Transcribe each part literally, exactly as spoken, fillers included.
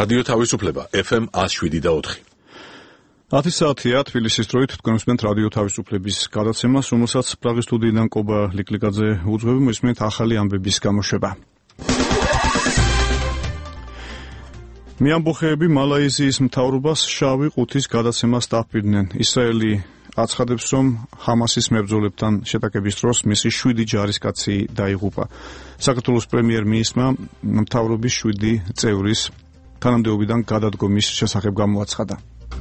რადიო თავისუფლება ეფ ემ one oh seven და four. ათი საათია თბილისის დროით თქვენ უსმენთ რადიო თავისუფლების გადაცემას, რომელსაც პრაღის სტუდიიდან კობა ლიკლიკაძე უძღვები, მოისმენთ ახალი ამბების გამოშვება. მეამბოხეები მალაიზიის მთავრობას შავი ყუთის გადაცემას დაჰფირდნენ. ისრაელი აცხადებს, რომ ჰამასის მებრძოლებთან შეტაკების დროს მისი შვიდი ჯარისკაცი დაიღუპა. საქართველოს პრემიერ-მინისტრმა მთავრობის შვიდი წევრის თანამდებობიდან გადადგომის შესახებ გამოაცხადა.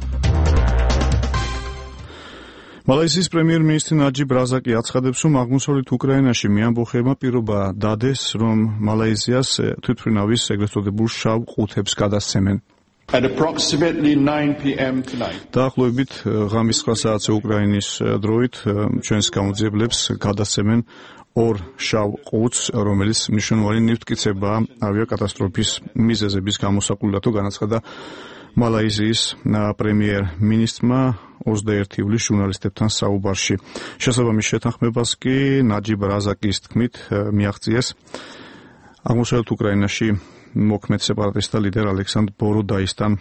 მალაიზიის პრემიერ-მინისტრი ნაჯიბ რაზაკი აცხადებს, რომ აღმოსავლეთ უკრაინაში მეამბოხეებმა პირობა დადეს, რომ მალაიზიას თვითმფრინავის ეგრეთ წოდებულ შავ ყუთებს გადასცემენ. At approximately nine p m tonight. დაახლოებით ღამის nine საათზე უკრაინის დროით ჩვენს გამოძიებლებს გადასცემენ ორ შავ ყუთს, რომელიც მნიშვნელოვანი ნივთმტკიცებაა ავიაკატასტროფის მიზეზების გამოსაყრელად, განაცხადა მალაიზიის პრემიერ-მინისტრმა ოცდაერთი ივლისს ჟურნალისტებთან საუბარში. შესაბამის შეთანხმებას კი ნაჯიბ რაზაკის თქმით მიაღწიეს აღმოსავლეთ უკრაინაში მოქმედ სეპარატისტთა ლიდერ ალექსანდრ ბოროდაისთან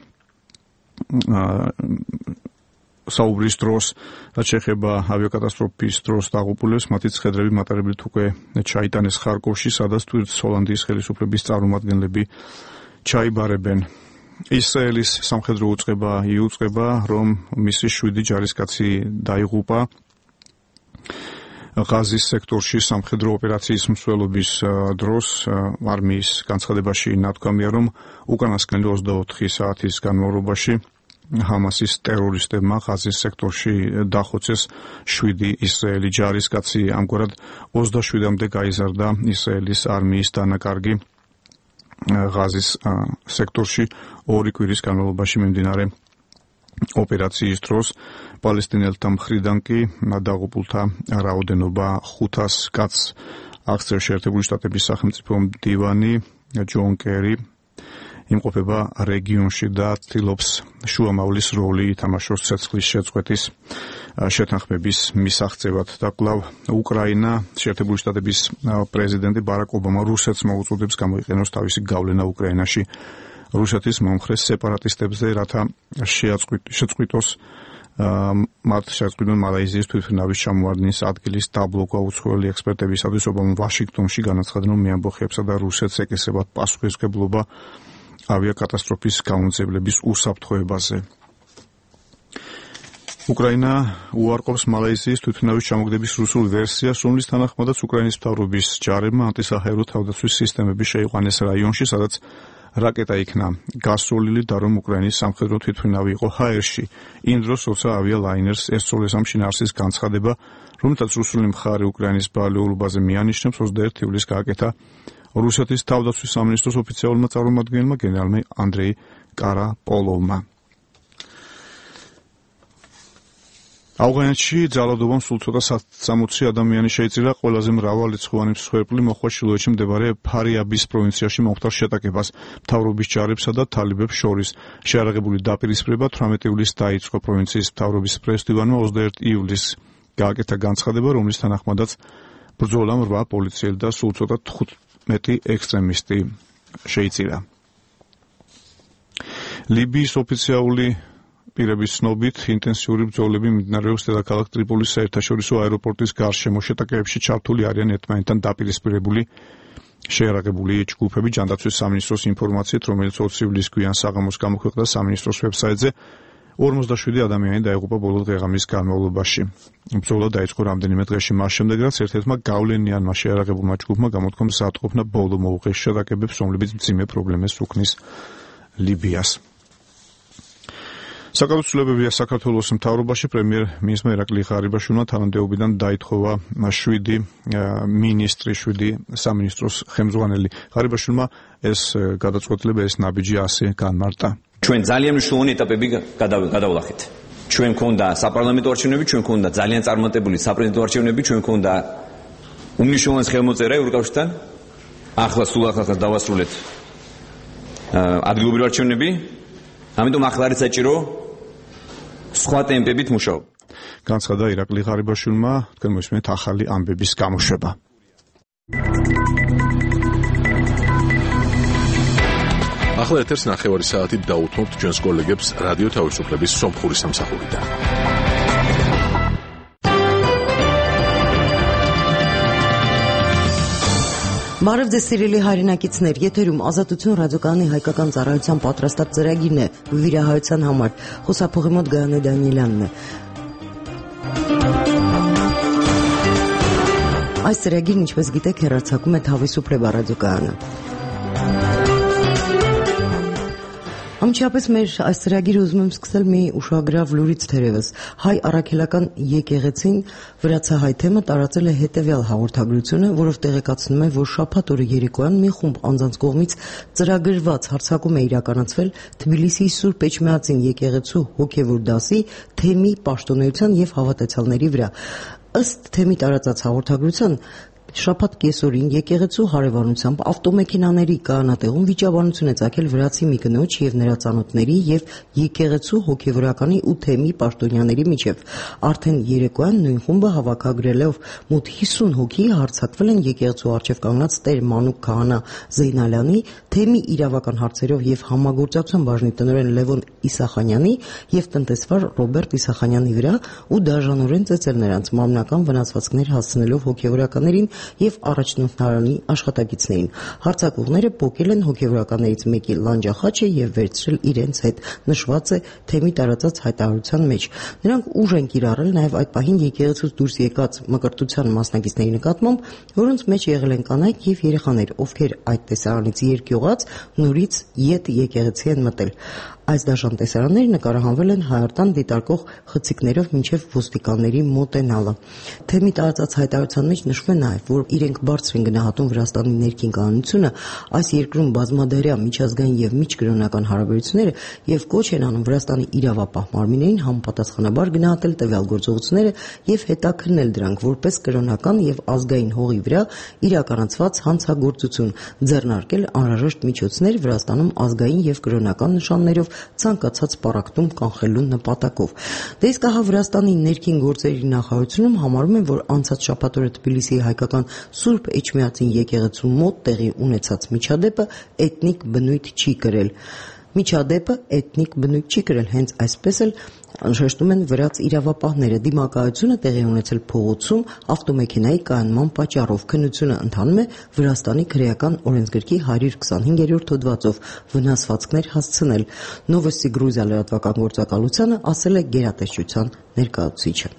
საუბრის დროს, რაც შეეხება ავიაკატასტროფის დროს დაღუპულებს, მათი ცხედრები მატარებლით უკვე ჩაიტანეს ხარკოვში, სადაც თვითონ ჰოლანდიის ხელისუფლების წარმომადგენლები ჩაიბარებენ. ისრაელის სამხედრო უწყება იუწყება, რომ მისი შვიდი ჯარისკაცი დაიღუპა ღაზის სექტორში სამხედრო ოპერაციის მსვლელობის დროს. არმიის განცხადებაში ნათქვამია, რომ უკანასკნელი ოცდაოთხი საათის განმავლობაში ჰამასის ტერორისტებმა ღაზის სექტორში დახოცეს შვიდი ისრაელი ჯარისკაცი. ამგვარად ოცდაშვიდამდე გაიზარდა ისრაელის არმიის დანაკარგი ღაზის სექტორში ორი კვირის განმავლობაში მიმდინარე ოპერაციის დროს. პალესტინელთა მხრიდან კი დაღუპულთა რაოდენობა ხუთას კაცს აღწევს. შეერთებული შტატების სახელმწიფო მდივანი ჯონ კერი იმყოფება რეგიონში და ცდილობს შუამავლის როლი ითამაშოს ცეცხლის შეწყვეტის შეთანხმების მისაღწევად. და კვლავ უკრაინა, შეერთებული შტატების პრეზიდენტი ბარაკ ობამა რუსეთს მოუწოდებს გამოიყენოს თავისი გავლენა უკრაინაში რუსეთის მომხრე სეპარატისტებზე, რათა შეაწყვიტოს მათ შეაწყვიტონ მალაიზიის თვითმფრინავის ჩამოვარდნის ადგილის დაბლოკვა. უცხოელი ექსპერტებისათვის ობამა ვაშინგტონში განაცხადა, რომ მეამბოხეებსა და რუსეთს ეკისრებათ პასუხისმგებლობა ავიაკატასტროფის გამომძიებლების უსაფრთხოებაზე. უკრაინა უარყოფს მალაიზიის თვითმფრინავის ჩამოგდების რუსულ ვერსიას, რომლის თანახმადაც უკრაინის მთავრობის ჯარებმა ანტისაჰაერო თავდაცვის სისტემები შეიყვანეს რაიონში, სადაც რაკეტა იქნა გასროლილი და რომ უკრაინის სამხედრო თვითმფრინავი იყო ჰაერში. იმ დროს, როცა ავიალაინერს ესწროლეს ამ შინაარსის განცხადება, რომელთაც რუსული მხარე უკრაინის ბრალეულობაზე მიანიშნებს, ოცდაერთი ივლისს გააკეთა რუსეთის თავდაცვის სამინისტროს ოფიციალურმა წარმომადგენელმა გენერალმა ანდრეი კარაპოლოვმა. ავღანეთში ძალადობამ სულ ცოტა სამოცი ადამიანი შეიწირა. ყველაზე მრავალრიცხოვანი მსხვერპლი მოხდა ჩრდილოეთში მდებარე ფარიაბის პროვინციაში მომხდარ შეტაკებას მთავრობის ჯარებსა და თალიბებს შორის. შეარაღებული დაპირისპირება თვრამეტი ივლისს დაიწყო. პროვინციის მთავრობის პრეს-დივანმა ოცდაერთი ივლისს გააკეთა განცხადება, რომლის თანახმადაც ბრძოლამ რვა პოლიციელი და სულ ცოტა თხუთმეტი ექსტრემისტი შეიწირა. ლიბიის ოფიციალური პირების ცნობით, ინტენსიური ბრძოლები მიმდინარეობს დედაქალაქ ტრიპოლის საერთაშორისო აეროპორტის გარშემო. შეტაკებებში ჩართული არიან ერთმანეთთან დაპირისპირებული შეიარაღებული ჯგუფები. ჯანდაცვის სამინისტროს ინფორმაციით, რომელიც ოცი ივლისს გვიან საღამოს გამოქვეყნდა სამინისტროს ვებსაიტზე, ორმოცდაშვიდი ადამიანი დაიღუპა ბოლო დღე-ღამის განმავლობაში. ბრძოლა დაიწყო რამდენიმე დღეში მას შემდეგ, რაც ერთ-ერთმა გავლენიანმა შეიარაღებულმა ჯგუფმა გამოთქვა მზადყოფნა ბოლო მოუღეს შეტაკებებს, რომლებიც მძიმე პრობლემებს უქმნის ლიბიას. საკავშირებებია საქართველოს მთავრობაში პრემიერ-მინისტრმა ირაკლი ღარიბაშვილმა თანამდებობიდან დაითხოვა შვიდი მინისტრი, შვიდი სამინისტროს ხელმძღვანელი. ღარიბაშვილმა ეს გადაწყვეტილება, ეს ნაბიჯი ასე განმარტა. ჩვენ ძალიან მნიშვნელოვანი ეტაპები გადავლახეთ. ჩვენ მქონდა საპარლამენტო არჩევნები, ჩვენ მქონდა ძალიან წარმატებული საპრეზიდენტო არჩევნები, ჩვენ მქონდა უმნიშვნელოვანეს ხელმოწერა ევროკავშირთან. ახლა სულ ახლა დავასრულეთ ადგილობრივი არჩევნები. ამიტომ ახლა არის საჭირო სხვა ტემპებით მუშაობა. განცხადა ირაკლი ღარიბაშვილმა. თქვენ მოსმენთ ახალი ამბების გამოშვება. ახლა ეთერს ნახევარი საათით დაუთმობთ ჩვენს კოლეგებს რადიო თავისუფლების სომხური სამსახურიდან. Բարև ձեզ սիրելի հայրենակիցներ, եթերում Ազատություն ռադիոկայանի հայկական ծառայության պատրաստած ծրագիրն է վիրահայության համար։ Խոսափողի մոտ Գայանե Դանիելյանն է։ Այս ծրագիրն, ինչպես գիտեք, հեռարձակում է Თავისუფლება ռադիոկայանը։ Ամչապես մեր այս ծրագիրը ուզում եմ սկսել մի ուշագրավ լուրից թերևս։ Հայ առաքելական եկեղեցին վրացահայ թեմը տարածել է հետևյալ հաղորդագրությունը, որով տեղեկացնում է, որ շաբաթ օրը երեկոյան մի խումբ անձանց կողմից ծրագրված հարձակում է իրականացվել Թբիլիսիի Սուրբ Էջմիածին եկեղեցու հոգևոր դասի թեմի պաշտոնեության եւ հավատացյալների վրա։ Ըստ թեմի տարածած հաղորդագրության Շաբաթ կեսօրին եկեղեցու հարևանությամբ ավտոմեքենաների կանատեղում վիճաբանություն է ծագել վրացի մի կնոջ եւ նրա ծանոթների եւ եկեղեցու հոգեվորականի ու թեմի պաշտոնյաների միջև։ Արդեն երեկոյան նույն խումբը հավաքագրելով մոտ հիսուն հոգի հարձակվել են եկեղեցու առջև կանգնած Տեր Մանուկ Քահանա Զեյնալյանի, թեմի իրավական հարցերով եւ համագործակցության բաժնի տնօրեն Լևոն Իսախանյանի եւ տնտեսվար Ռոբերտ Իսախանյանի վրա ու դաժանորեն ծեծել նրանց մամնական վնասվածքներ հասցնելով հոգեվորականներին եւ առաջնորդարանի աշխատակիցներին։ Հարձակողները փոկել են հոգեվորականներից մեկի լանջախաչը եւ վերցրել իրենց հետ, նշված է թեմի տարածած հայտարարության մեջ։ Նրանք ուժ են կիրառել նաեւ այդ պահին եկեղեցուց դուրս եկած մկրտության մասնակիցների նկատմամբ, որոնց մեջ եղել են կանայք եւ երեխաներ, ովքեր այդ տեսարանից երկյուղած նորից ետ եկեղեցի են մտել։ Այս դաշան տեսարանները նկարահանվել են հայարտան դիտարկող խցիկներով մինչև ոստիկանների մոտենալը։ Թեմի տարածած հայտարարության մեջ նշվում է նաև, որ իրենք բարձր են գնահատում Վրաստանի ներքին կանոնությունը, այս երկրում բազմադարյա միջազգային եւ միջկրոնական հարաբերությունները եւ կոչ են անում Վրաստանի իրավապահ մարմիններին համապատասխանաբար գնահատել տվյալ գործողությունները եւ հետաքննել դրանք որպես կրոնական եւ ազգային հողի վրա իրականացված հանցագործություն, ձեռնարկել անհրաժեշտ միջոցներ Վրաստանում ազգային եւ կրոնական նշաններով ցանկացած պարակտում կանխելու նպատակով։ Դե իսկ ահա Վրաստանի ներքին գործերի նախարարությունում համարում են, որ անցած շաբաթ օրը Թբիլիսիի հայկական Սուրբ Էջմիածին եկեղեցու մոտ տեղի ունեցած միջադեպը էթնիկ բնույթ չի կրել։ Միջադեպը էթնիկ բնույթ չի կրել, հենց այսպես էլ շեշտում են վրաց իրավապահները։ Դիմակայությունը տեղի ունեցել փողոցում ավտոմեքենայի կայանման պատճառով։ Քննությունը ընթանում է Վրաստանի քրեական օրենսգրքի հարյուր քսանհինգերորդ հոդվածով վնասվածքներ հասցնել։ Նովոստի Գրուզիա լրատվական գործակալությանը ասել է գերատեսչության ներկայացուցիչը։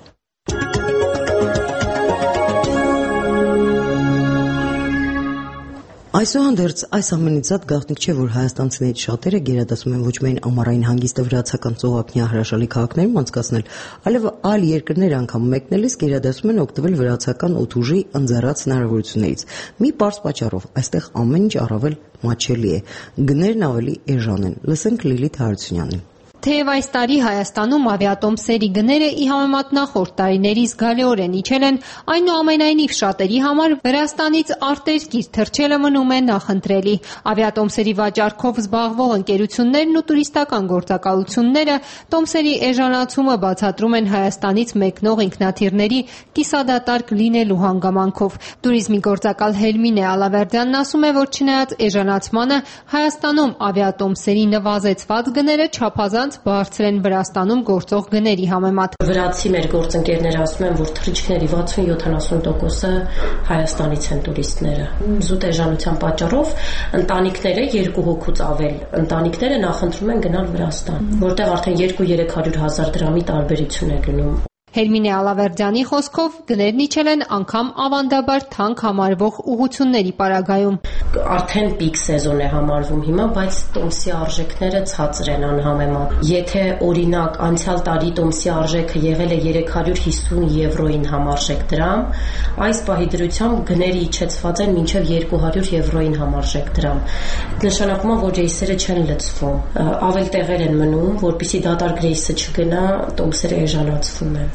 Այսուհանդերձ այս ամենից զատ գաղտնիք չէ, որ հայաստանցիներից շատերը գերադասում են ոչ միայն ամառային հանգիստը վրացական ծովափնյա հրաշալի քաղաքներում անցկացնել, այլև այլ երկրներ անգամ մեկնելիս գերադասում են օգտվել վրացական օդուժի ընձեռած հնարավորություններից։ Մի պարզ պատճառով այստեղ ամեն ինչ առավել մատչելի է, գներն ավելի էժան են։ Լսենք Լիլիթ Հարությունյանին։ Թեև այս տարի Հայաստանում ավիատոմսերի գները ի համեմատ նախորդ տարիների զգալիորեն իջել են, այնուամենայնիվ շատերի համար Վրաստանից արտերկիր թռչելը մնում է նախընտրելի։ Ավիատոմսերի վաճառքով զբաղվող ընկերություններն ու տուրիստական գործակալությունները տոմսերի էժանացումը բացատրում են Հայաստանից մեկնող ինքնաթիռների կիսադատարկ լինելու հանգամանքով։ Տուրիզմի գործակալ Հելմինե Ալավերդյանն ասում է, որ չնայած էժանացմանը, Հայաստանում ավիատոմսերի նվազեցված գները չափազանց բարձր են Վրաստանում գործող գների համեմատ։ Վրացի մեր գործընկերները ասում են, որ թռիչքների վաթսուն-յոթանասուն տոկոսը Հայաստանից են տուրիստները։ Զուտ էժանության պատճառով ընտանիքները երկու հոգուց ավել ընտանիքները նախընտրում են գնալ Վրաստան, որտեղ արդեն երկու-երեք հարյուր հազար դրամի տարբերություն է գնում։ Հելմինե Ալավերդյանի խոսքով գներն իջել են անգամ ավանդաբար թանկ համարվող ուղղությունների պարագայում։ Արդեն պիկ սեզոն է համարվում հիմա, բայց տոմսի արժեքները ցածր են անհամեմատ։ Եթե օրինակ անցյալ տարի տոմսի արժեքը եղել է երեք հարյուր հիսուն եվրոին համարժեք դրամ, այս պահի դրությամբ գները իջեցված են մինչև երկու հարյուր եվրոին համարժեք դրամ։ Նշանակում է, որ ռեյսերը չեն լցվում, ավել տեղեր են մնում, որպեսզի դատարկ ռեյսը չգնա, տոմսերը էժանացվում են։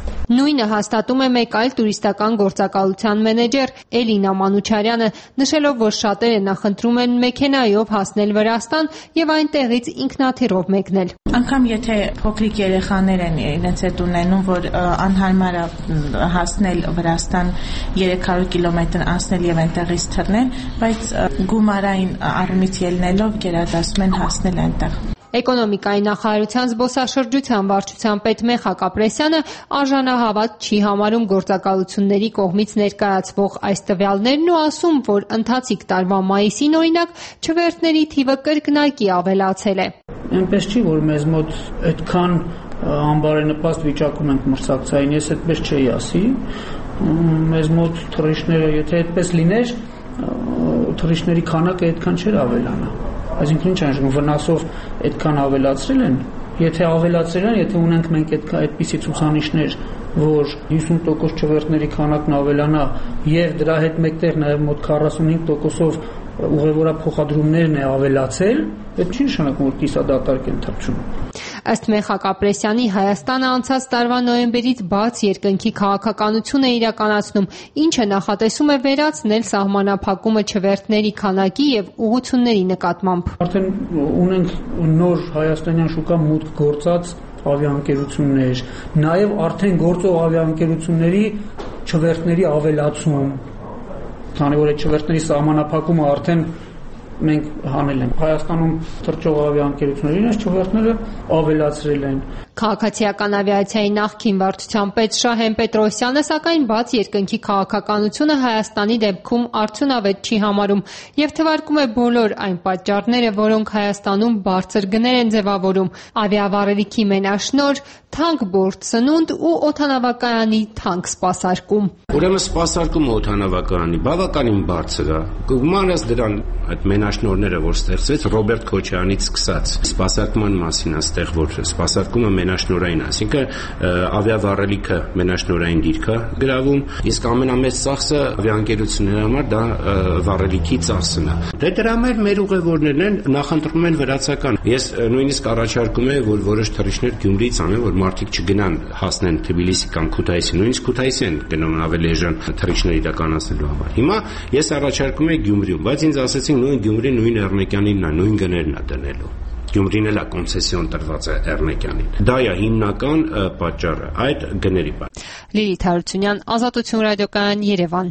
Նույնը հաստատում է մեկ այլ տուրիստական գործակալության մենեջեր Էլինա Մանուչարյանը, նշելով, որ շատերը նախընտրում են մեքենայով հասնել Վրաստան եւ այնտեղից ինքնաթիռով մեկնել։ Անկամ եթե փոքրիկ երեխաներ են իրենց հետ ունենում, որ անհարմար է հասնել Վրաստան երեք հարյուր կիլոմետր անցնել եւ այնտեղից թռնել, բայց գումարային առումից ելնելով գերադասում են հասնել այնտեղ։ Էկոնոմիկայի նախարարության զբոսաշրջության վարչության պետ Մեխակ Ապրեսյանը արժանահավատ չի համարում գործակալությունների կողմից ներկայացվող այս տվյալներն ու ասում, որ ընթացիկ տարվա մայիսին օրինակ չվերթների թիվը կրկնակի ավելացել է։ Այնպես չի, որ մեզ մոտ այդքան անբարենպաստ վիճակում ենք մրցակցային, ես այդպես չէի ասի։ Մեզ մոտ թռիչքները, եթե այդպես լիներ, թռիչքների քանակը այդքան չէր ավելանա։ Այսինքն ինչ անշուշտ վնասով այդքան ավելացրել են, եթե ավելացրել են, եթե ունենք մենք այդպիսի ցուցանիշներ, որ հիսուն տոկոս չվերթների քանակն ավելանա եւ դրա հետ մեկտեղ նաեւ մոտ քառասունհինգ տոկոսով ուղևորափոխադրումներն է ավելացել, այդ չի նշանակում, որ կիսադատարկ են թռչում։ Ըստ Մեխակ Ապրեսյանի Հայաստանը անցած տարվա նոյեմբերից բաց երկնքի քաղաքականություն է իրականացնում, ինչը նախատեսում է վերացնել սահմանափակումը չվերթների քանակի եւ ուղղությունների նկատմամբ։ Արդեն ունենք նոր հայաստանյան շուկա մուտք գործած ավիաընկերություններ, նաեւ արդեն գործող ավիաընկերությունների չվերթների ավելացում, քանի որ այդ չվերթների սահմանափակումը արդեն մենք հանել ենք։ Հայաստանում թռչող ավիաընկերություններին այս չվերթները ավելացրել են։ Քաղաքացիական ավիացիայի նախկին վարչության պետ Շահեն Պետրոսյանը սակայն բաց երկնքի քաղաքականությունը Հայաստանի դեպքում արդյունավետ չի համարում եւ թվարկում է բոլոր այն պատճառները, որոնք Հայաստանում բարձր գներ են ձևավորում՝ ավիավառելիքի մենաշնորհ, թանկ բորտ սնունդ ու օդանավակայանի թանկ սպասարկում։ Ուրեմն սպասարկումը օդանավակայանի բավականին բարձր է։ Գումարած դրան այդ մենաշնորհները, որ ստեղծվեց Ռոբերտ Քոչարյանից սկսած, սպասարկման մասին է ստեղ, որ սպասարկումը մենաշնորհային, այսինքն ավիավառելիքը մենաշնորհային դիրք է գրավում, իսկ ամենամեծ ծախսը ավիաընկերությունների համար դա վառելիքի ծախսն է։ Դե դրա համար մեր ուղևորներն են նախընտրում են վրացական։ Ես նույնիսկ առաջարկում եմ, որ որոշ թռիչքներ Գյումրիից անեն, որ մարդիկ չգնան հասնեն Թբիլիսի կամ Քութայիսի, նույնիսկ Քութայիսի են գնում ավելի էժան թռիչքներ իրականացնելու համար։ Հիմա ես առաջարկում եմ Գյումրիում, բայց ինձ ասեցին նույն Գյումրի նույն Էռնեկյանին, նույն գներն է դնելու։ Գյումրին էլ է կոնցեսիոն տրված է Էռնեկյանին։ Դա է հիմնական պատճառը, այդ գների պատճառը։ Լիլիթ Հարությունյան, Ազատություն ռադիոկայան, Երևան։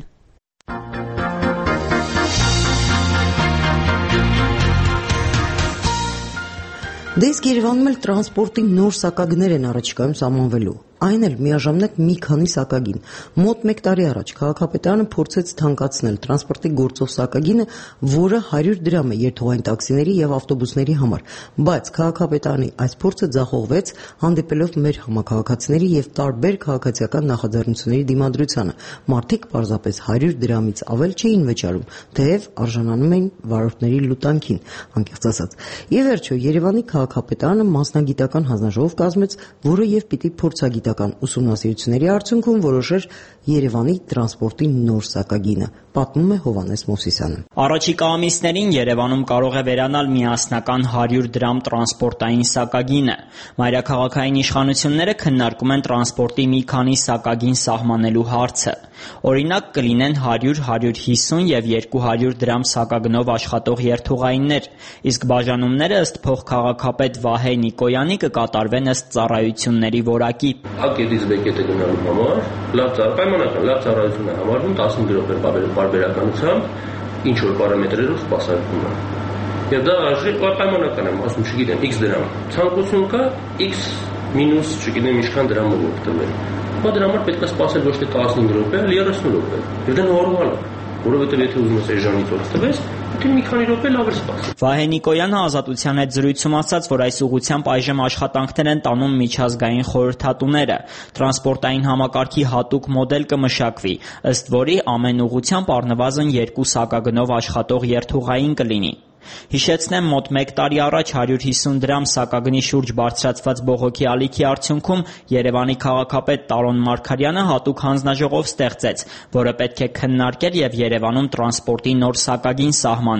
Դե իսկ Երևանում էլ տրանսպորտի նոր սակագներ են առաջիկայում սահմանվելու։ Այն էլ միաժամանակ մի քանի սակագին։ Մոտ մեկ տարի առաջ քաղաքապետարանը փորձեց թանկացնել տրանսպորտի գործող սակագինը, որը հարյուր դրամ է երթուղային տաքսիների եւ ավտոբուսների համար, բայց քաղաքապետարանի այս փորձը ձախողվեց, հանդիպելով մեր համակարգացիների եւ տարբեր քաղաքացիական նախաձեռնությունների դիմադրությանը։ Մարդիկ պարզապես հարյուր դրամից ավել չէին վճարում, թեև արժանանում էին վարորդների լուտանքին, անկեղծ ասած։ Եվ վերջո Երևանի քաղաքապետարանը մասնագիտական հանձնաժողով կազմեց, որը եւ պիտի փորձագիտական ուսումնասիրությունների արդյունքում որոշեր Երևանի տրանսպորտի նոր սակագինը, պատմում է Հովհաննես Մովսիսյանը։ Առաջիկա ամիսներին Երևանում կարող է վերանալ միասնական հարյուր դրամ տրանսպորտային սակագինը։ Մայրաքաղաքային իշխանությունները քննարկում են տրանսպորտի մի քանի սակագին սահմանելու հարցը։ Օրինակ կլինեն հարյուր, հարյուր հիսուն եւ երկու հարյուր դրամ սակագնով աշխատող երթուղայիններ, իսկ բաժանումները ըստ փոխքաղաքապետ Վահե Նիկոյանի կկատարվեն ըստ ծառայությունների որակի։ A կետից B կետը գնալու համար լավ պայմանական լավ ծառայություն է համարվում տասնհինգ րոպե պարբերականությամբ ինչ որ պարամետրերով սպասարկում է։ Եվ դա արժի պայմանական եմ ասում, չգիտեմ, X դրամ։ Ցանկություն կա X մինուս, չգիտեմ, ինչքան դրամով օգտվել։ Բա դրա համար պետք է սպասել ոչ թե տասնհինգ րոպե, այլ երեսուն րոպե։ Եվ դա նորմալ է, որովհետև եթե ուզում ես էժանից օգտվես, պետք է մի քանի րոպե լավ սպասել։ Վահե Նիկոյանը Ազատության հետ զրույցում ասաց, որ այս ուղղությամբ այժմ աշխատանքներ են տանում միջազգային խորհրդատուները։ Տրանսպորտային համակարգի հատուկ մոդել կմշակվի, ըստ որի ամեն ուղղությամբ առնվազն երկու սակագնով աշխատող երթուղային կլինի։ Հիշեցնեմ, մոտ մեկ տարի առաջ հարյուր հիսուն դրամ սակագնի շուրջ բարձրացված բողոքի ալիքի արդյունքում Երևանի քաղաքապետ Տարոն Մարգարյանը հատուկ հանձնաժողով ստեղծեց, որը պետք է քննարկեր եւ Երևանում տրանսպորտի նոր սակագին սահմաներ։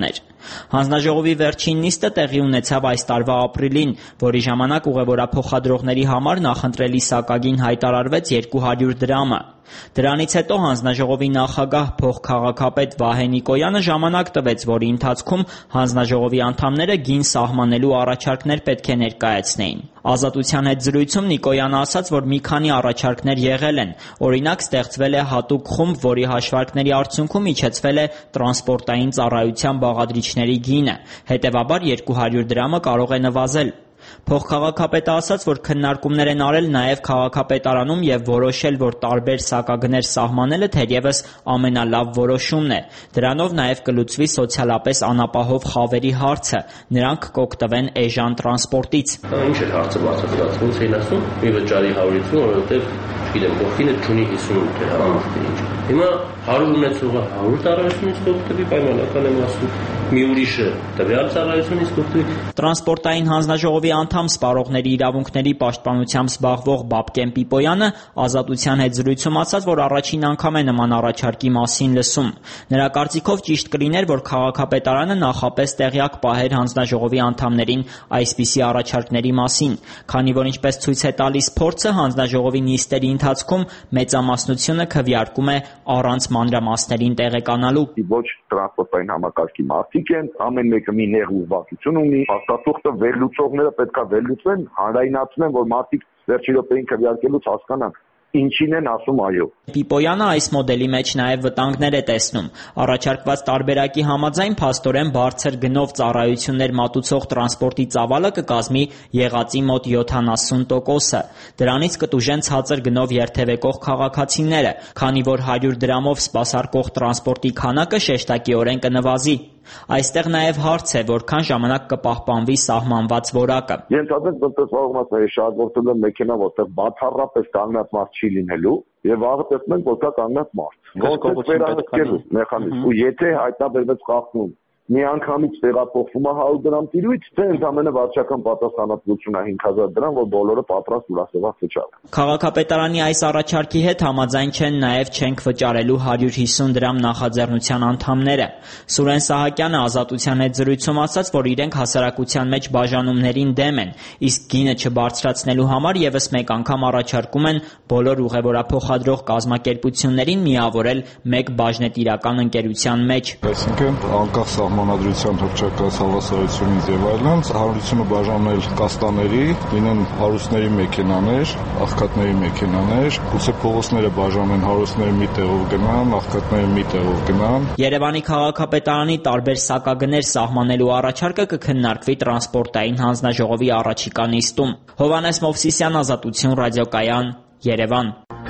Հանձնաժողովի վերջին նիստը տեղի ունեցավ այս տարվա ապրիլին, որի ժամանակ ուղևորափոխադրողների համար նախընտրելի սակագին հայտարարվեց երկու հարյուր դրամը։ Դրանից հետո հանձնաժողովի նախագահ փոխքաղաքապետ Վահե Նիկոյանը ժամանակ տվեց, որի ընթացքում հանձնաժողովի անդամները գին սահմանելու առաջարկներ պետք է ներկայացնեին։ Ազատության հետ զրույցում Նիկոյանը ասաց, որ մի քանի առաջարկներ եղել են, օրինակ ստեղծվել է հատուկ խումբ, որի հաշվարկների արդյունքում իջեցվել է տրանսպորտային ծառայության բաղադրիչների գինը, հետևաբար երկու հարյուր դրամը կարող է նվազել։ Փոխքաղաքապետը ասաց, որ քննարկումներ են արել նաև քաղաքապետարանում եւ որոշել, որ տարբեր սակագներ սահմանելը թերևս ամենալավ որոշումն է։ Դրանով նաև կլուծվի սոցիալապես անապահով խավերի հարցը, նրանք կօգտվեն էժան տրանսպորտից։ Ինչ է հարցը բացատրած, ոնց էին ասում, մի վճարի հարյուրություն, որովհետեւ չգիտեմ, կողքինը չունի հիսուն դրամ։ Հիմա հարյուր ունեցողը հարյուր ծառայությունից կօգտվի, պայմանական եմ ասում, մի ուրիշը տվյալ ծառայությունից կօգտվի։ Տրանսպորտային հանձնաժողովի անդամ Սպառողների իրավունքների պաշտպանությամբ զբաղվող Բաբկեն Պիպոյանը Ազատության հետ զրույցում ասաց, որ առաջին անգամ է նման առաջարկի մասին լսում։ Նրա կարծիքով ճիշտ կլիներ, որ քաղաքապետարանը նախապես տեղյակ պահեր հանձնաժողովի անդամներին այսպիսի առաջարկների մասին, քանի որ ինչպես ցույց է տալիս փորձը, հանձնաժողովի նիստերի ընթացքում մեծամասնությունը քվեարկում է առանց մանրամասներին տեղեկանալու։ Ոչ տրանսպորտային համակարգի մարդիկ են, ամեն մեկը մի նեղ ուղղվածություն ունի, փաստաթուղթը վերլուծողները պետք է վերլուծեն, հանրայնացնեն, որ մարդիկ վերջի րոպեին քվեարկելուց հասկանան ինչին են ասում այո։ Պիպոյանը այս մոդելի մեջ նաև վտանգներ է տեսնում։ Առաջարկված տարբերակի համաձայն փաստորեն բարձր գնով ծառայություններ մատուցող տրանսպորտի ծավալը կկազմի եղածի մոտ յոթանասուն տոկոսը։ Դրանից կտուժեն ցածր գնով երթևեկող քաղաքացիները, քանի որ հարյուր դրամով սպասարկող տրանսպորտի քանակը շեշտակիորեն կնվազի։ Այստեղ նաև հարց է, որքան ժամանակ կպահպանվի սահմանված որակը։ Ենթադրենք տնտեսվարող մասը շահագործել է մեքենա, որտեղ բացառապես կանգնած մարդ չի լինելու, եւ վաղը տեսնենք, որ կա կանգնած մարդ։ Ոնց վերահսկելու մեխանիզմ։ Ու եթե հայտնաբերվեց խախտում, մի անգամից տեղափոխվում է հարյուր դրամ տիրույթ, թե ընդամենը վարչական պատասխանատվություն է հինգ հազար դրամ, որ բոլորը պատրաստ ուրախված վճարեն։ Քաղաքապետարանի այս առաջարկի հետ համաձայն չեն նաև չենք վճարելու հարյուր հիսուն դրամ նախաձեռնության անդամները։ Սուրեն Սահակյանը Ազատության հետ զրույցում ասաց, որ իրենք հասարակության մեջ բաժանումներին դեմ են, իսկ գինը չբարձրացնելու համար եւս մեկ անգամ առաջարկում են բոլոր ուղևորափոխադրող կազմակերպություններին միավորել մեկ բաժնետիրական ընկերության մեջ։ Այսինքն անկախ Մանադրության հռչակած հավասարությունից եւ այլն, հարությունը բաժանել կաստաների, լինեն հարուստների մեքենաներ, աղքատների մեքենաներ, գուցե փողոցները բաժանեն, հարուստները մի տեղով գնան, աղքատները մի տեղով գնան։ Երևանի քաղաքապետարանի տարբեր սակագներ սահմանելու առաջարկը կքննարկվի տրանսպորտային հանձնաժողովի առաջիկա նիստում։ Հովհաննես Մովսիսյան, Ազատություն ռադիոկայան, Երևան։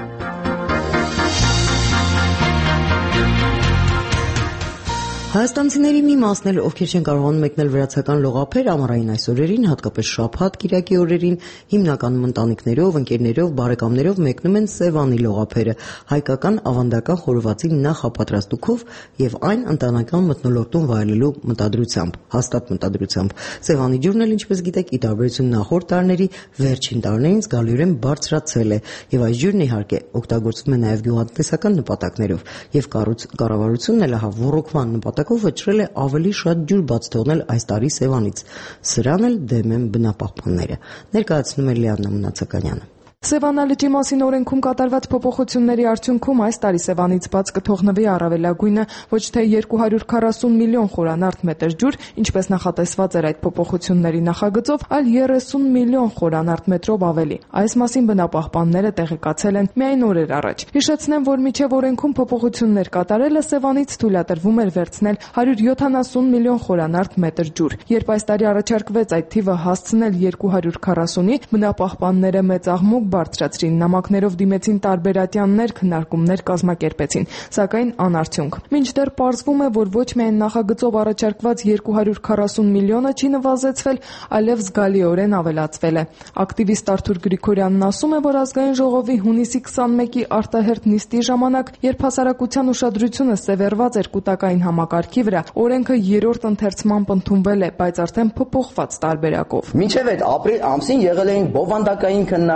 Հայաստանցիների մի մասն էլ, ովքեր չեն կարողանում մեկնել վրացական լողափեր, ամառային այս օրերին, հատկապես շաբաթ, կիրակի օրերին, հիմնականում ընտանիքներով, ընկերներով, բարեկամներով մեկնում են Սևանի լողափերը, հայկական ավանդական խորովածի նախապատրաստուքով եւ այն ընտանեկան մթնոլորտում վայելելու մտադրությամբ, հաստատ մտադրությամբ։ Սևանի ջուրն էլ, ինչպես գիտեք, ի տարբերություն նախորդ տարիների, վերջին տարիներին զգալիորեն բարձրացել է եւ այս ջուրն իհարկե օգտագործվում է նաեւ գյուղատնտեսական նպատակներով եւ կառավարությունն էլ հա ռոռոկման նպատակ վճռել է ավելի շատ ջուր բաց թողնել այս տարի Սևանից։ Սրան էլ դեմ են բնապահպանները։ Ներկայացնում է Լիաննա Մնացականյանը։ Սևանա լճի մասին օրենքում կատարված փոփոխությունների արդյունքում այս տարի Սևանից բաց կթողնվի առավելագույնը ոչ թե երկու հարյուր քառասուն միլիոն խորանարդ մետր ջուր, ինչպես նախատեսված էր այդ փոփոխությունների նախագծով, այլ երեսուն միլիոն խորանարդ մետրով ավելի։ Այս մասին բնապահպանները տեղեկացել են միայն օրեր առաջ։ Հիշեցնեմ, որ մինչև օրենքում փոփոխություններ կատարելը Սևանից թույլատրվում էր վերցնել հարյուր յոթանասուն միլիոն խորանարդ մետր ջուր։ Երբ այս տարի առաջարկվեց այդ թիվը հասցնել երկու հարյուր քառասունի, բնապահպանները մեծ աղմուկ բարձրացրին, նամակներով դիմեցին տարբեր ատյաններ, քննարկումներ կազմակերպեցին, սակայն անարդյունք։ Մինչդեռ պարզվում է, որ ոչ միայն նախագծով առաջարկված երկու հարյուր քառասուն միլիոնը չի նվազեցվել, այլև զգալիորեն ավելացվել է։ Ակտիվիստ Արթուր Գրիգորյանն ասում է, որ ազգային ժողովի հունիսի քսանմեկի արտահերթ նիստի ժամանակ, երբ հասարակության ուշադրությունը սևեռված էր կൂട്ടակային համակարգի վրա, օրենքը երրորդ ընթերցմամբ ընդունվել է, բայց արդեն փոփոխված տարբերակով։ Մինչև այդ ապրիլ ամսին եղել էին բովանդակային քննարկումներ,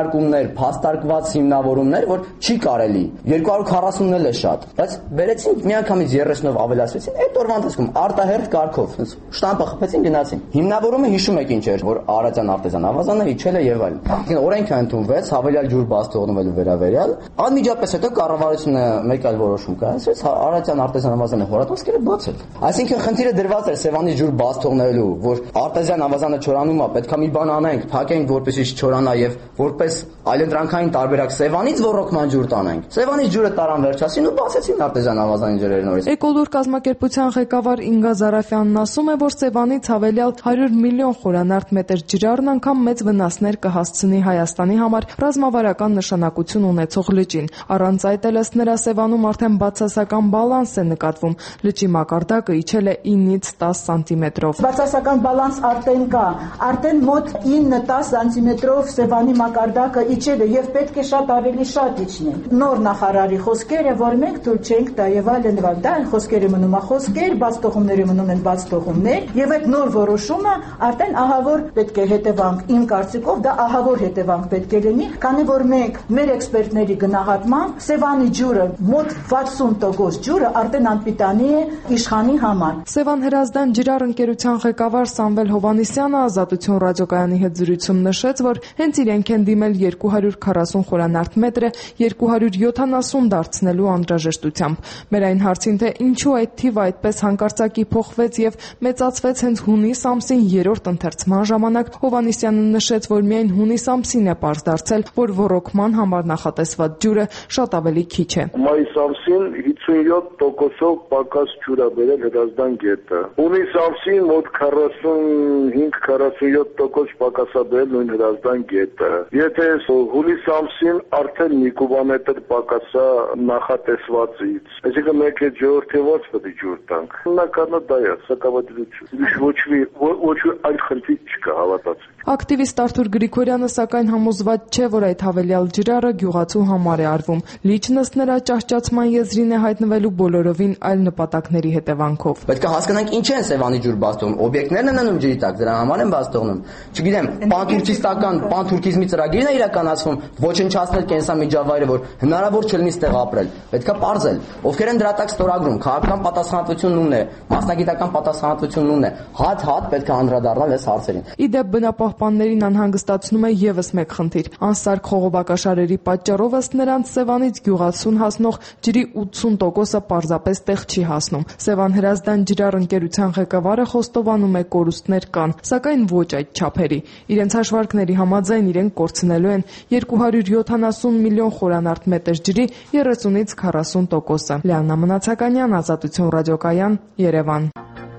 փաստարկված հիմնավորումներ, որ չի կարելի։ երկու հարյուր քառասունն էլ է շատ, բայց վերեցին միանգամից երեսնով ավելացրեցին, այդ օրվա ընթացքում արտահերթ կարգով, շտամպը խփեցին, գնացին։ Հիմնավորումը հիշում եք ինչ էր, որ Արարատյան արտեզյան ավազանը իջել է եւ այլն։ Օրենքը ընդունվեց, հավելյալ ջուր բաց թողնվելու վերաբերյալ, անմիջապես հետո կառավարությունը մեկ այլ որոշում կայացրեց, Արարատյան արտեզյան ավազանը հորատոսկերը բացել։ Այսինքն խնդիրը դրված էր Սևանի ջուր բաց թողնելու, որ արտեզյան ավազանը չորանում է, պետք է մի բան անենք, փակենք, որպեսզի չչորանա եւ որպես այլընտրանքային տարբերակ Սևանից ռոռոկման ջուր տանենք։ Սևանից ջուրը տարան վերջացին ու բացեցին արտեզյան ավազանի ջրերը նորից։ Էկոլուր կազմակերպության ղեկավար Ինգա Զարաֆյանն ասում է, որ Սևանից հավելյալ հարյուր միլիոն խորանարդ մետր ջրառն անգամ մեծ վնասներ կհասցնի Հայաստանի համար ռազմավարական նշանակություն ունեցող լճին։ Առանց այդ էլ ըստ նրա Սևանում արդեն բացասական բալանս է նկատվում։ Լճի մակարդակը իջել է ինից տաս սանտիմետրով։ Բացասական բալանս արդեն կա, արդեն մոտ ինը տաս սանտիմետրով Սևանի մակարդակը իջել է եւ պետք է շատ ավելի շատ իջնի։ Նոր նախարարի խոսքերը, որ մենք թույլ չենք տա եւ այլն, դա այն խոսքերը մնում է խոսքեր, բաց թողումները մնում են բաց թողումներ եւ այդ նոր որոշումը արդեն ահավոր պետք է հետևանք, իմ կարծիքով դա ահավոր հետևանք պետք է լինի, քանի որ մենք մեր էքսպերտների գնահատմամբ Սևանի ջուրը մոտ վաթսուն տոկոս ջուրը արդեն անպիտանի է իշխանի համար։ Սևան Հրազդան ջրառ ընկերության ղեկավար Սամվել Հովանիսյանը Ազատություն ռադիոկայանի հետ զրույցում նշեց, որ հենց իրենք են դիմել երկու հարյուր քառասուն խորանարդ մետրը երկու հարյուր յոթանասուն դարձնելու անհրաժեշտությամբ։ Մեր այն հարցին, թե ինչու այդ թիվը այդպես հանկարծակի փոխվեց եւ մեծացվեց հենց հունիս ամսին երրորդ ընթերցման ժամանակ, Հովանիսյանը նշեց, որ միայն հունիս ամսին է պարզ դարձել, որ ռոռոկման համար նախատեսված ջուրը շատ ավելի քիչ է։ Մայիս ամսին հիսունյոթ տոկոսով պակաս ջուր է բերել Հրազդան գետը։ Հունիս ամսին մոտ քառասունհինգ քառասունյոթ տոկոս պակաս է բերել նույն Հրազդան գետը։ Եթե հուլիս ամսին արդեն մի կուբամետր պակաս է նախատեսվածից, այսինքն մենք այդ ժողովրդի ո՞նց պետք է ջուր տանք։ Հիմնականը դա է, սակավադրություն։ Ոչ մի ոչ մի այլ խնդիր չկա, հավատացեք։ Ակտիվիստ Արթուր Գրիգորյանը սակայն համոզված չէ, որ այդ հավելյալ ջրառը գյուղացու համար է արվում։ Լիճն ըստ նրա ճահճացման եզրին է հայտնվելու բոլորովին այլ նպատակների հետևանքով։ Պետք է հասկանանք ինչ են Սևանի ջուր բաց թողնում։ Օբյեկտներն են անում ջրի տակ, դրա համար են բաց թողնում։ Չգիտեմ, պանթուրքիստական, պանթուրքիզմի ծրագիրն է իրականացվում, ոչնչացնել կենսամիջավայրը, որ հնարավոր չլինի ստեղ ապրել։ Պետք է պարզել, ովքեր են դրա տակ ստորագրում, քաղաքական պատասխանատվությունն ունն է, մասնագիտական պատասխանատվությունն ունն է։ Հատ-հատ պետք է անդրադառնալ այս հարցերին։ Իդեպ բնապահպաններին անհանգստացնում է եւս մեկ խնդիր։ Անսարք խողովակաշարերի պատճառով ըստ նրանց Սևանից գյուղացուն հասնող ջրի ութսուն տոկոսը պարզապես տեղ չի հասնում։ Սևան Հրազդան ջրառ ընկերության ղեկավարը խոստովանում է կորուստներ կան, սակայն ոչ այդ չափերի։ Իրենց հաշվարկների համաձայն իրենք կորցնելու են երկու հարյուր յոթանասուն միլիոն խորանարդ մետր ջրի երեսունից քառասուն տոկոսը։ Լիաննա Մնացականյան, Ազատություն ռադիոկայան, Երևան։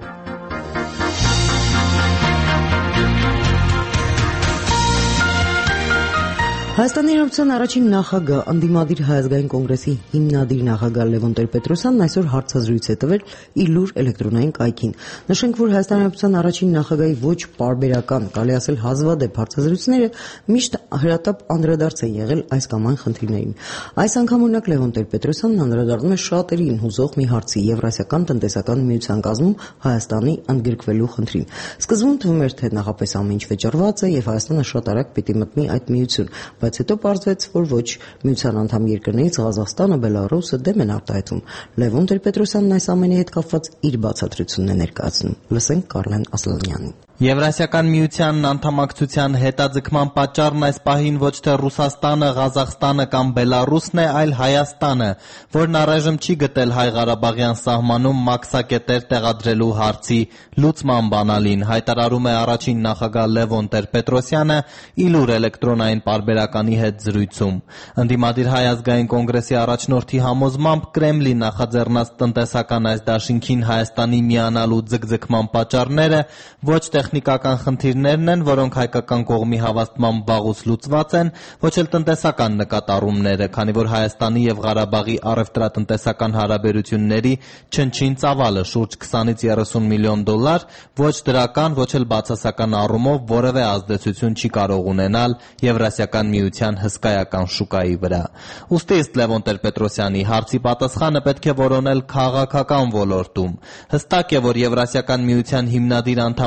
Հայաստանի Հանրապետության առաջին նախագահ, անդիմադիր Հայ ազգային կոնգրեսի հիմնադիր նախագահ Լևոն Տեր-Պետրոսյանն այսօր հարցազրույց է տվել Իլուր էլեկտրոնային կայքին։ Նշենք, որ Հայաստանի Հանրապետության առաջին նախագահի ոչ պարբերական, կարելի ասել հազվադեպ հարցազրույցները միշտ հրատապ անդրադարձ են եղել այս կամ այն խնդիրներին։ Այս անգամ օրինակ Լևոն Տեր-Պետրոսյանն անդրադառնում է շատերին հուզող մի հարցի՝ Եվրասիական տնտեսական միության կազմում Հայաստանի ընդգրկվելու խնդրին։ Սկզբում թվում էր, թե նախապես ամեն ինչ վճռված է եւ Հայաստանը շատ արագ պիտի մտնի այդ միություն, բայց հետո պարզվեց, որ ոչ միության անդամ երկրներից Ղազախստանը, Բելարուսը դեմ են արտահայտվում։ Լևոն Տեր-Պետրոսյանն այս ամենի հետ կապված իր բացատրությունն է ներկայացնում։ Լսենք Կարլեն Ասլանյանին։ Եվրասիական միությանն անդամակցության հետաձգման պատճառն այս պահին ոչ թե Ռուսաստանը, Ղազախստանը կամ Բելարուսն է, այլ Հայաստանը, որն առայժմ չի գտել Հայ-Ղարաբաղյան սահմանում մաքսակետեր տեղադրելու հարցի լուծման բանալին, հայտարարում է առաջին նախագահ Լևոն Տեր-Պետրոսյանը Իլուր էլեկտրոնային պարբերականի հետ զրույցում։ Ընդդիմադիր Հայ ազգային կոնգրեսի առաջնորդի համոզմամբ Կրեմլի նախաձեռնած տնտեսական այս դաշինքին Հայաստանի միանալու ձգձգման պատճառները ոչ տեխնիկական խնդիրներն են, որոնք հայկական կողմի հավաստմամբ վաղուց լուծված են, ոչ էլ տնտեսական նկատառումները, քանի որ Հայաստանի եւ Ղարաբաղի առևտրատնտեսական հարաբերությունների չնչին ծավալը շուրջ քսանից երեսուն միլիոն դոլար ոչ դրական, ոչ էլ բացասական առումով որևէ ազդեցություն չի կարող ունենալ Եվրասիական միության հսկայական շուկայի վրա։ Ուստի ըստ Լևոն Տեր-Պետրոսյանի հարցի պատասխանը պետք է որոնել քաղաքական ոլորտում։ Հստակ է, որ Եվրասիական միության հիմնադիր անդամների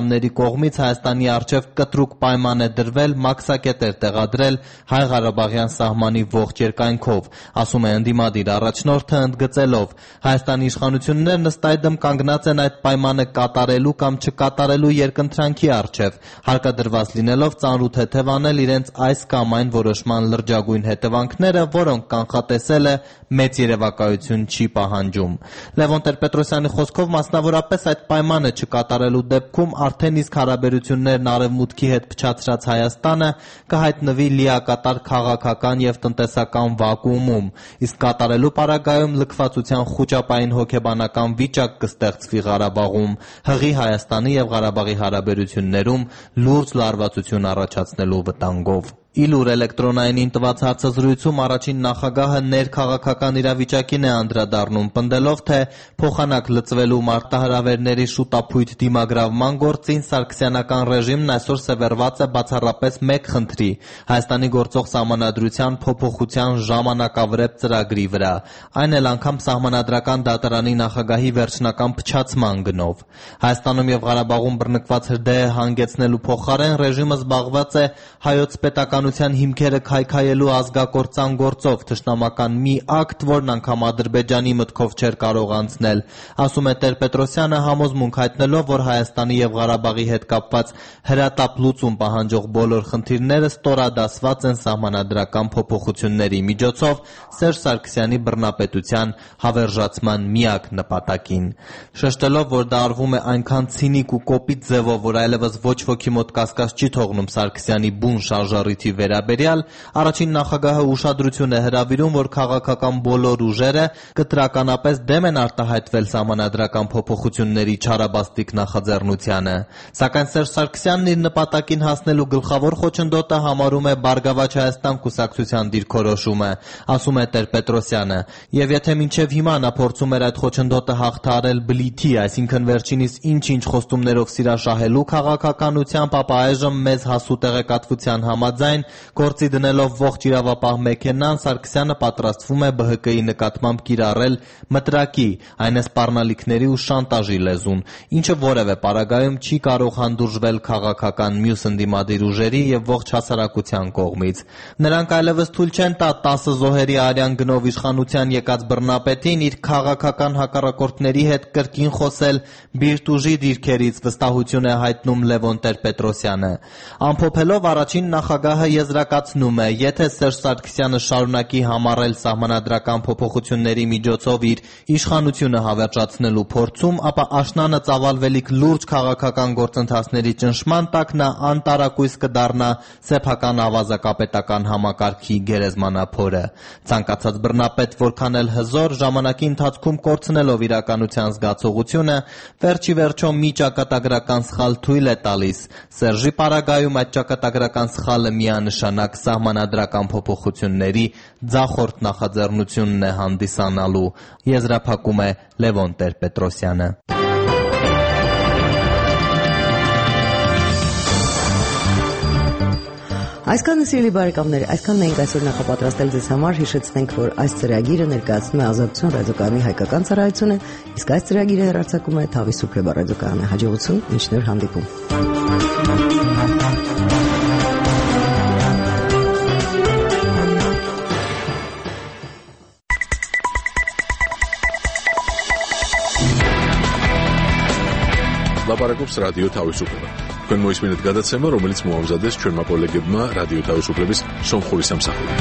կողմից Հայաստանի առջև կտրուկ պայման է դրվել մաքսակետեր տեղադրել Հայ-Ղարաբաղյան սահմանի ողջ երկայնքով, ասում է ընդդիմադիր առաջնորդը ընդգծելով. Հայաստանի իշխանություններն ըստ այդմ կանգնած են այդ պայմանը կատարելու կամ չկատարելու երկընտրանքի առջև, հարկադրված լինելով ծանրութեթև անել իրենց այս կամ այն որոշման լրջագույն հետևանքները, որոնք կանխատեսելը մեծ երևակայություն չի պահանջում։ Լևոն Տեր-Պետրոսյանի խոսքով մասնավորապես այդ պայմանը չկատարելու դեպքում արդեն իսկ հարաբերություններն արևմուտքի հետ փչացրած Հայաստանը կհայտնվի լիակատար քաղաքական եւ տնտեսական վակուումում, իսկ կատարելու պարագայում լքվածության խուճապային հոգեբանական վիճակ կստեղծվի Ղարաբաղում, հղի Հայաստանի եւ Ղարաբաղի հարաբերություններում լուրջ լարվածություն առաջացնելու վտանգով։ Իլուր էլեկտրոնայինին տված հարցազրույցում առաջին նախագահը ներքաղաքական իրավիճակին է անդրադառնում, պնդելով, թե փոխանակ լծվելու մարտահրավերների շուտափույթ դիմագրավման գործին սարգսյանական ռեժիմն այսօր սևեռված է բացառապես մեկ խնդրի՝ Հայաստանի գործող սահմանադրության փոփոխության ժամանակավրեպ ծրագրի վրա, այն էլ անգամ սահմանադրական դատարանի նախագահի վերջնական փչացման գնով։ Հայաստանում եւ Ղարաբաղում բռնկված հրդեհը հանգեցնելու փոխարեն ռեժիմը զբաղված է հայոց պետական հիմքերը քայքայելու ազգակործան գործով, թշնամական մի ակտ, որն անգամ Ադրբեջանի մտքով չէր կարող անցնել, ասում է Տեր-Պետրոսյանը, համոզմունք հայտնելով, որ Հայաստանի եւ Ղարաբաղի հետ կապված հրատապ լուծում պահանջող բոլոր խնդիրները ստորադասված են սահմանադրական փոփոխությունների միջոցով Սերժ Սարգսյանի բռնապետության հավերժացման միակ նպատակին։ Շեշտելով, որ դա արվում է այնքան ցինիկ ու կոպիտ ձևով, որ այլևս ոչ ոքի մոտ կասկած չի թողնում Սարգսյանի բուն շարժառիթի վերաբերյալ, առաջին նախագահը ուշադրություն է հրավիրում, որ քաղաքական բոլոր ուժերը կտրականապես դեմ են արտահայտվել սահմանադրական փոփոխությունների չարաբաստիկ նախաձեռնությանը, սակայն Սերժ Սարգսյանն իր նպատակին հասնելու գլխավոր խոչընդոտը համարում է Բարգավաճ Հայաստան կուսակցության դիրքորոշումը, ասում է Տեր-Պետրոսյանը, եւ եթե մինչեւ հիմա նա փորձում էր այդ խոչընդոտը հաղթահարել բլիթի, այսինքն վերջինիս ինչ-ինչ խոստումներով սիրաշահելու քաղաքականությամբ, ապա այժմ մեզ հասու տեղեկատվության համաձայն գործի դնելով ողջ իրավապահ մեքենան, Սարգսյանը պատրաստվում է Բ Հ Կ-ի նկատմամբ կիրառել մտրակի, այն է սպառնալիքների ու շանտաժի լեզուն, ինչը որևէ պարագայում չի կարող հանդուրժվել քաղաքական մյուս ընդդիմադիր ուժերի եւ ողջ հասարակության կողմից։ Նրանք այլևս թույլ չեն տա տասը զոհերի արյան գնով իշխանության եկած բռնապետին իր քաղաքական հակառակորդների հետ կրկին խոսել բիրտ ուժի դիրքերից, վստահություն է հայտնում Լևոն Տեր-Պետրոսյանը։ Ամփոփելով առաջին նախագահը եզրակացնում է, եթե Սերժ Սարգսյանը շարունակի համառել սահմանադրական փոփոխությունների միջոցով իր իշխանությունը հավերժացնելու փորձում, ապա աշնանը ծավալվելիք լուրջ քաղաքական գործընթացների ճնշման տակ նա անտարակույս կդառնա սեփական ավազակապետական համակարգի գերեզմանափորը։ Ցանկացած բռնապետ որքան էլ հզոր, ժամանակի ընթացքում կորցնելով իրականության զգացողությունը, վերջի վերջո մի ճակատագրական սխալ թույլ է տալիս։ Սերժի պարագայում այդ ճակատագրական սխալը միանշանակ սահմանադրական փոփոխությունների ձախորդ նախաձեռնությունն է հանդիսանալու, եզրափակում է Լևոն Տեր-Պետրոսյանը։ Այսքանը սիրելի բարեկամներ, այսքանն ենք այսօր նախապատրաստել ձեզ համար, հիշեցնենք, որ այս ծրագիրը ներկայացնում է Ազատություն ռադիոկայանի հայկական ծառայությունը, իսկ այս ծրագիրը հեռարձակում է Թավի Սուպրեբա ռադիոկայանը։ Հաջողություն, մինչ նոր հանդիպում։ Լապարակობს ռադիո Թավիսուպրեբա։ Քան მოისმინეთ გადაცემა, რომელიც მოამზადეს ჩვენმა კოლეგებმა რადიო თავისუფლების სომხური სამსახური.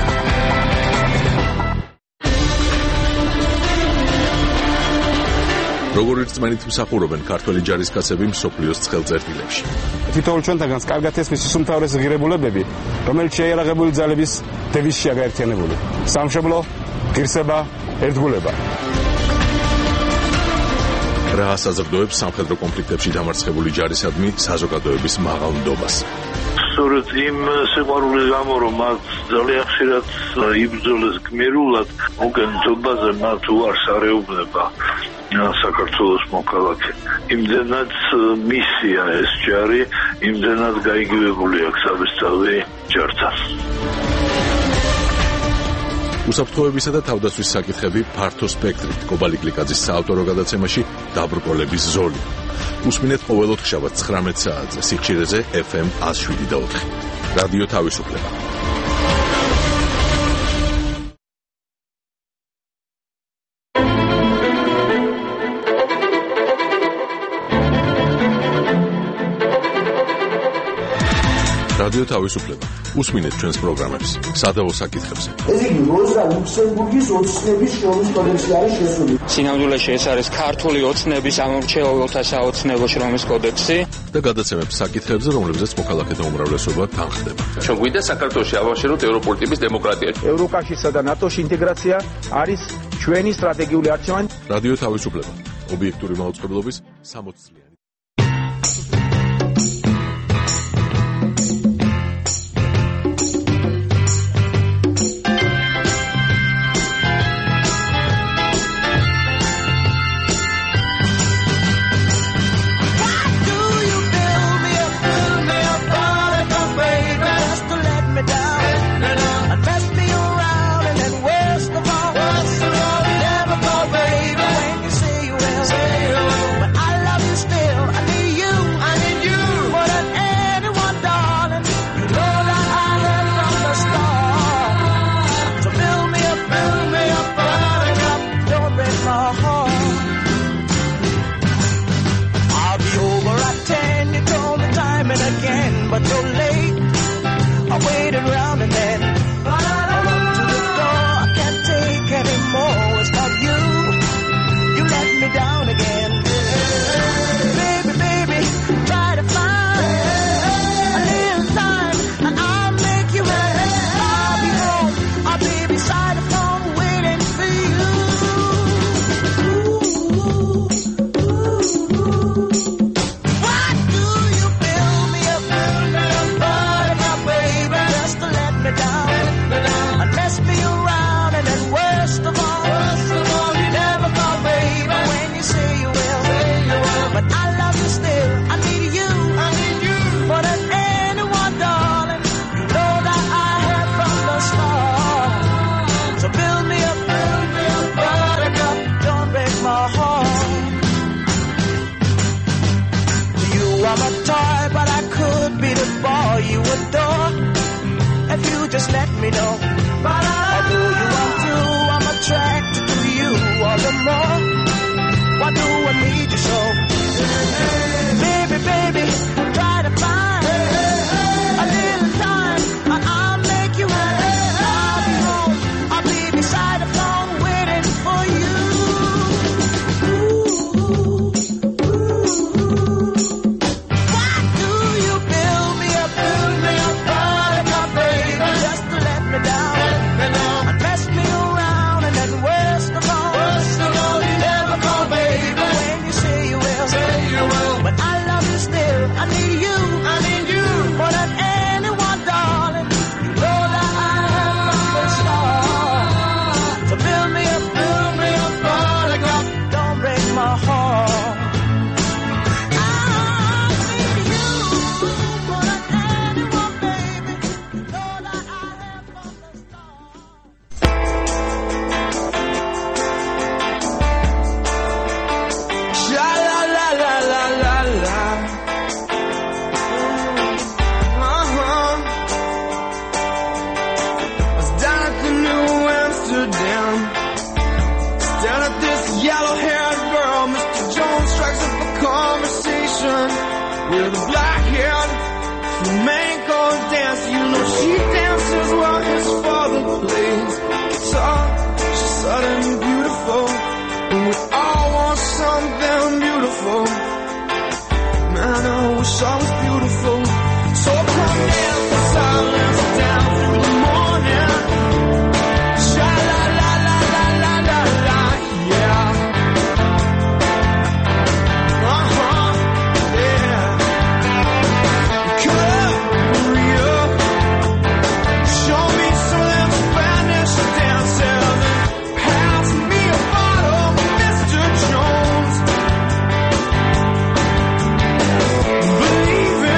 როგორ ერთმანეთს მსახურობენ ქართველი ჯარისკაცები მსოფლიოს ცხელწერტილებში. თითოეულ ჩვენთაგანს კარგად ესმის ის უმთავრესი ღირებულებები, რომელიც შეიარაღებული ძალების დევიზშია გაერთიანებული. სამშობლო, ღირსება, ერთგულება. რა საზრდოებს სამხედრო კონფლიქტებში დამარცხებული ჯარისადმი საზოგადოების მაღალ ნდობას. სწორედ იმ სიყვარულის გამო, რომ მათ ძალიან ხშირად იბრძოლეს გმირულად, მოგენწობაზე მათ უარს არეუბნება საქართველოს მოქალაქე. იმდენად მისია ეს ჯარი, იმდენად გაიგივებული აქვს სამესწავლე ჯართან. უსაფრთხოებისა და თავდაცვის საკითხები ფართო სპექტრით კობალი გლიკაძის საავტორო გადაცემაში დაბრკოლების ზოლი. უსმინეთ ყოველ ოთხშაბათს ცხრამეტ საათზე სიხშირეზე ეფ ემ one oh seven point four. რადიო თავისუფლება. რადიო თავისუფლება. უსმინეთ ჩვენს პროგრამებს სადავო საკითხებზე. ეს იგი როზა ლუქსემბურგის ოცნების შრომის კოდექსი არის შესული. სინამდვილეში ეს არის ქართული ოცნების ამორჩეულთა საოცნებო შრომის კოდექსი და გადაცემებს საკითხებზე, რომლებზეც მოქალაქეთა უმრავლესობა თანხდება. ჩვენ გვინდა საქართველოში ავაშეროთ ევროპული ტიპის დემოკრატია. ევროკავშირსა და ნატოში ინტეგრაცია არის ჩვენი სტრატეგიული არჩევანი. რადიო თავისუფლება. ობიექტური მაუწყებლობის სამოც წლიანი. Just let me know. Although you are through, I'm attracted to you all the more. Why do I need you so? Baby, baby, try to find a little time. I'll make you happy. I'll be home. I'll be beside the phone waiting for you. Why do you build me up, build me up, buttercup, baby? Just to let me down, and mess me around, and then worst of all, worst of all, you never call, baby. When you say you will, say you will, but I love you still. I need you, I need you more than anyone, darling. You know that I have from the start. So build me up, build me up, buttercup, don't break my heart. With a black hair, flamenco dance. You know she dances while his father plays guitar. She's suddenly beautiful, and we all want something beautiful. Man, I wish I was beautiful. So come dance the silence down through the morning. Sha la la la la la la la, yeah. Uh-huh. Believe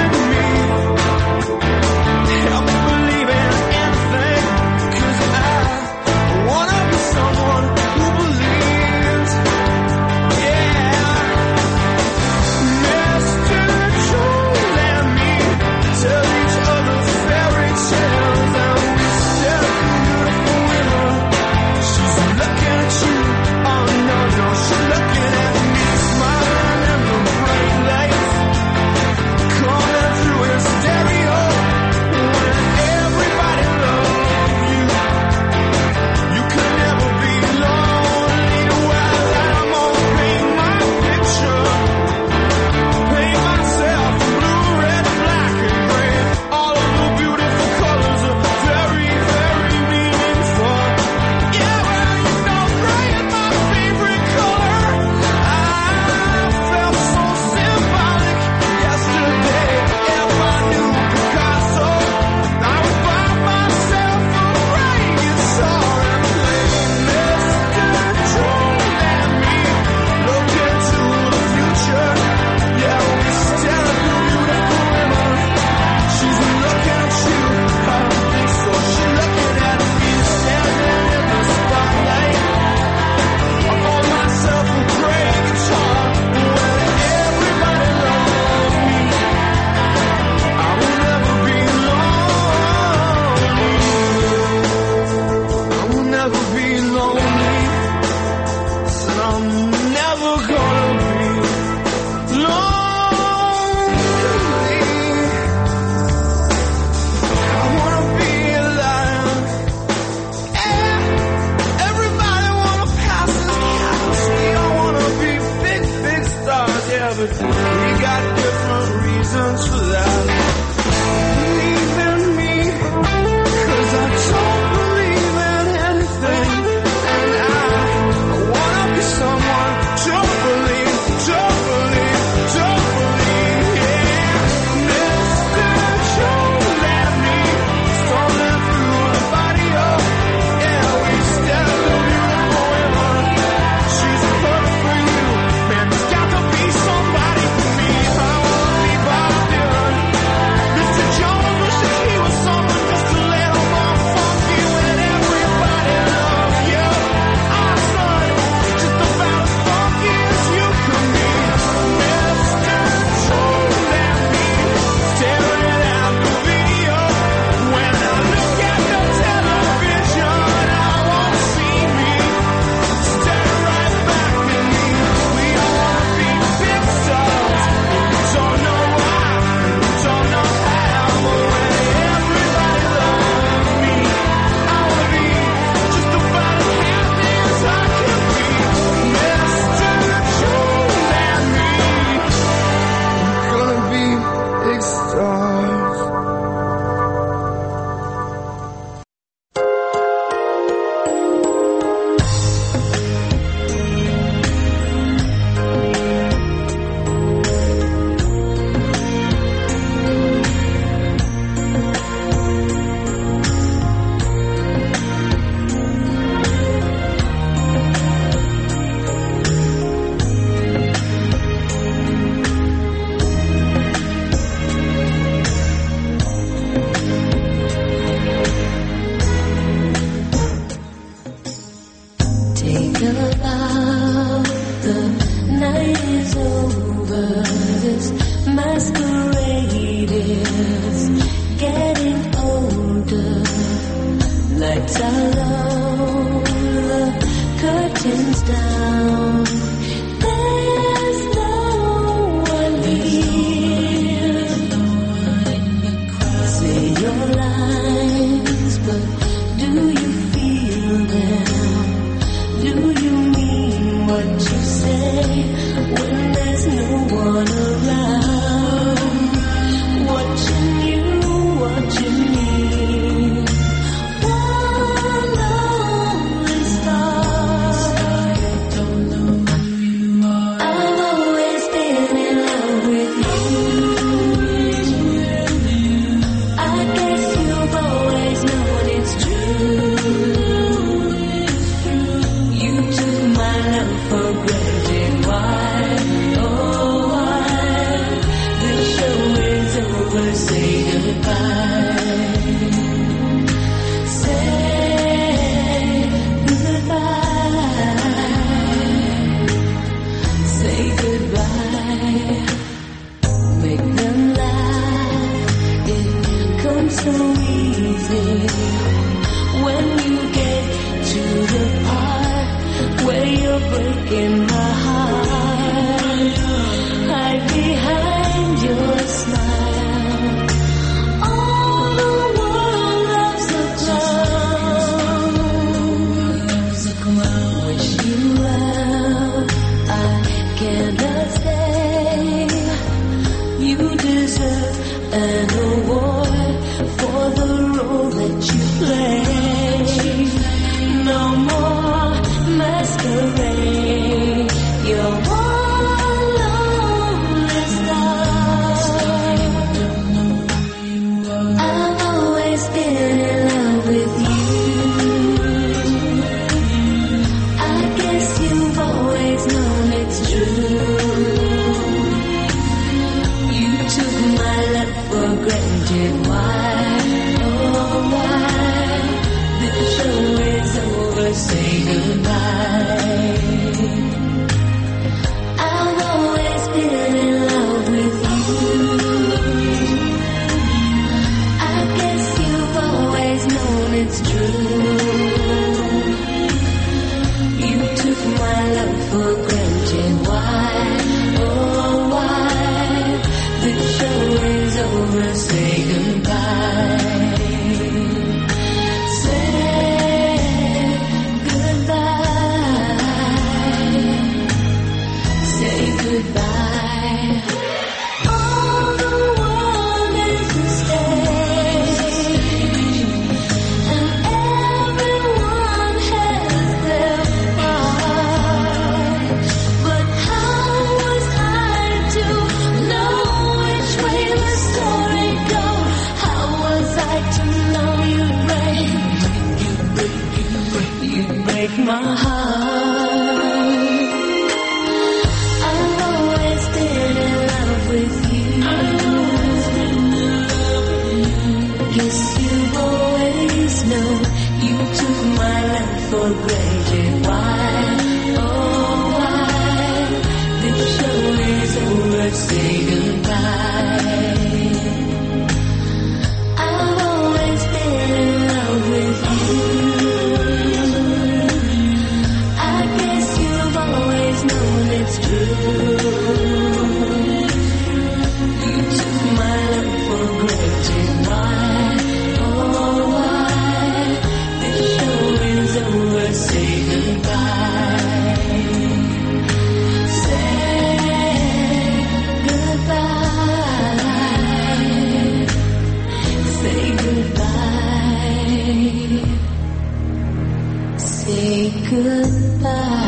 yeah, but we got different reasons for that. Believe in me, 'cause I don't believe in anything, and I, I wanna be someone. Don't believe, don't believe, don't believe, yeah. Mister Don't let me stumbling through the body of, yeah, we stare at a beautiful woman. She's perfect for you, man, there's got to be somebody for me. I wanna be Bob Dylan. Mister Jones wish that he was someone just a little more funky when everybody loves you. Our son, just about as funky as you can be. Mister Don't let me staring at the video. When I look at the television, I won't see me. Stare right back at me. We all wanna be big stars. We don't know why, we don't know how, but when everybody loves me, I wanna be just about as happy as I can be. Mister Don't let me. We're gonna be big stars. Take a bow, the night is over. This masquerade is getting older. Lights are low, the curtains down. There's no one here. Say your lines, but do you feel them? Do you mean what you say when there's no one around? Watching you, watching me. One lonely star. I've always been in love with you. I guess you've always known it's true. You took my love for granted. Why, oh why? The show is over, say goodbye. Say goodbye. Say goodbye. Make them laugh. It comes so easy when you get to the part where you're breaking my heart. Hide behind your smile. All the world loves a clown. Wish you well, I cannot say. You deserve an award for the role that you play. No more masquerade. You're one lonely star. I've always been in love with you. I guess you've always known it's true. You took my love for granted. for granted. Why, oh why, this show is over, say goodbye. I've always been in love with you. I guess you've always known it's true. You took my love for granted. Why, oh why, this show is over, say goodbye. Say goodbye. Say goodbye. Say goodbye.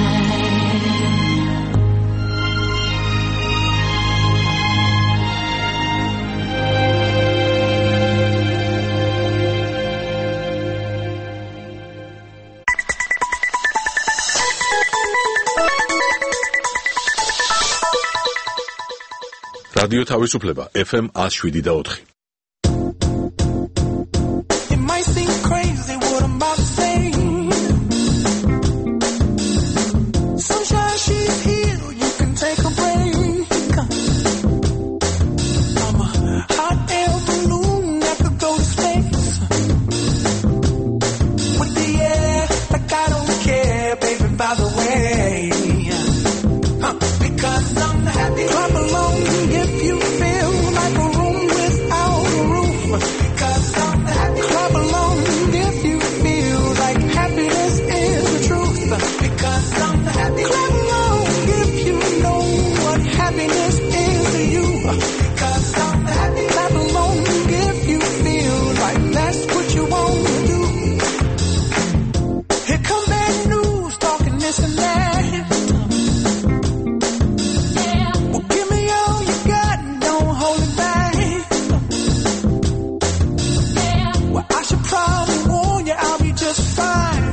რადიო თავისუფლება ეფ ემ one oh seven და four. It might seem crazy what I'm about to say. Sunshine, she's here, you can take a break. I'm a hot air balloon that could go to space. With the air, like I don't care, baby, by the way. Huh, because I'm happy. Clap along if you feel like a room without a roof. Because I'm happy. Clap along if you feel like happiness is the truth. Because I'm happy. Clap along if you know what happiness is to you. Because I'm happy. Clap along if you feel like that's what you want to do. Here come bad news talking this and that. Well, give me all you got and don't hold it back. Well, I should probably warn you I'll be just fine.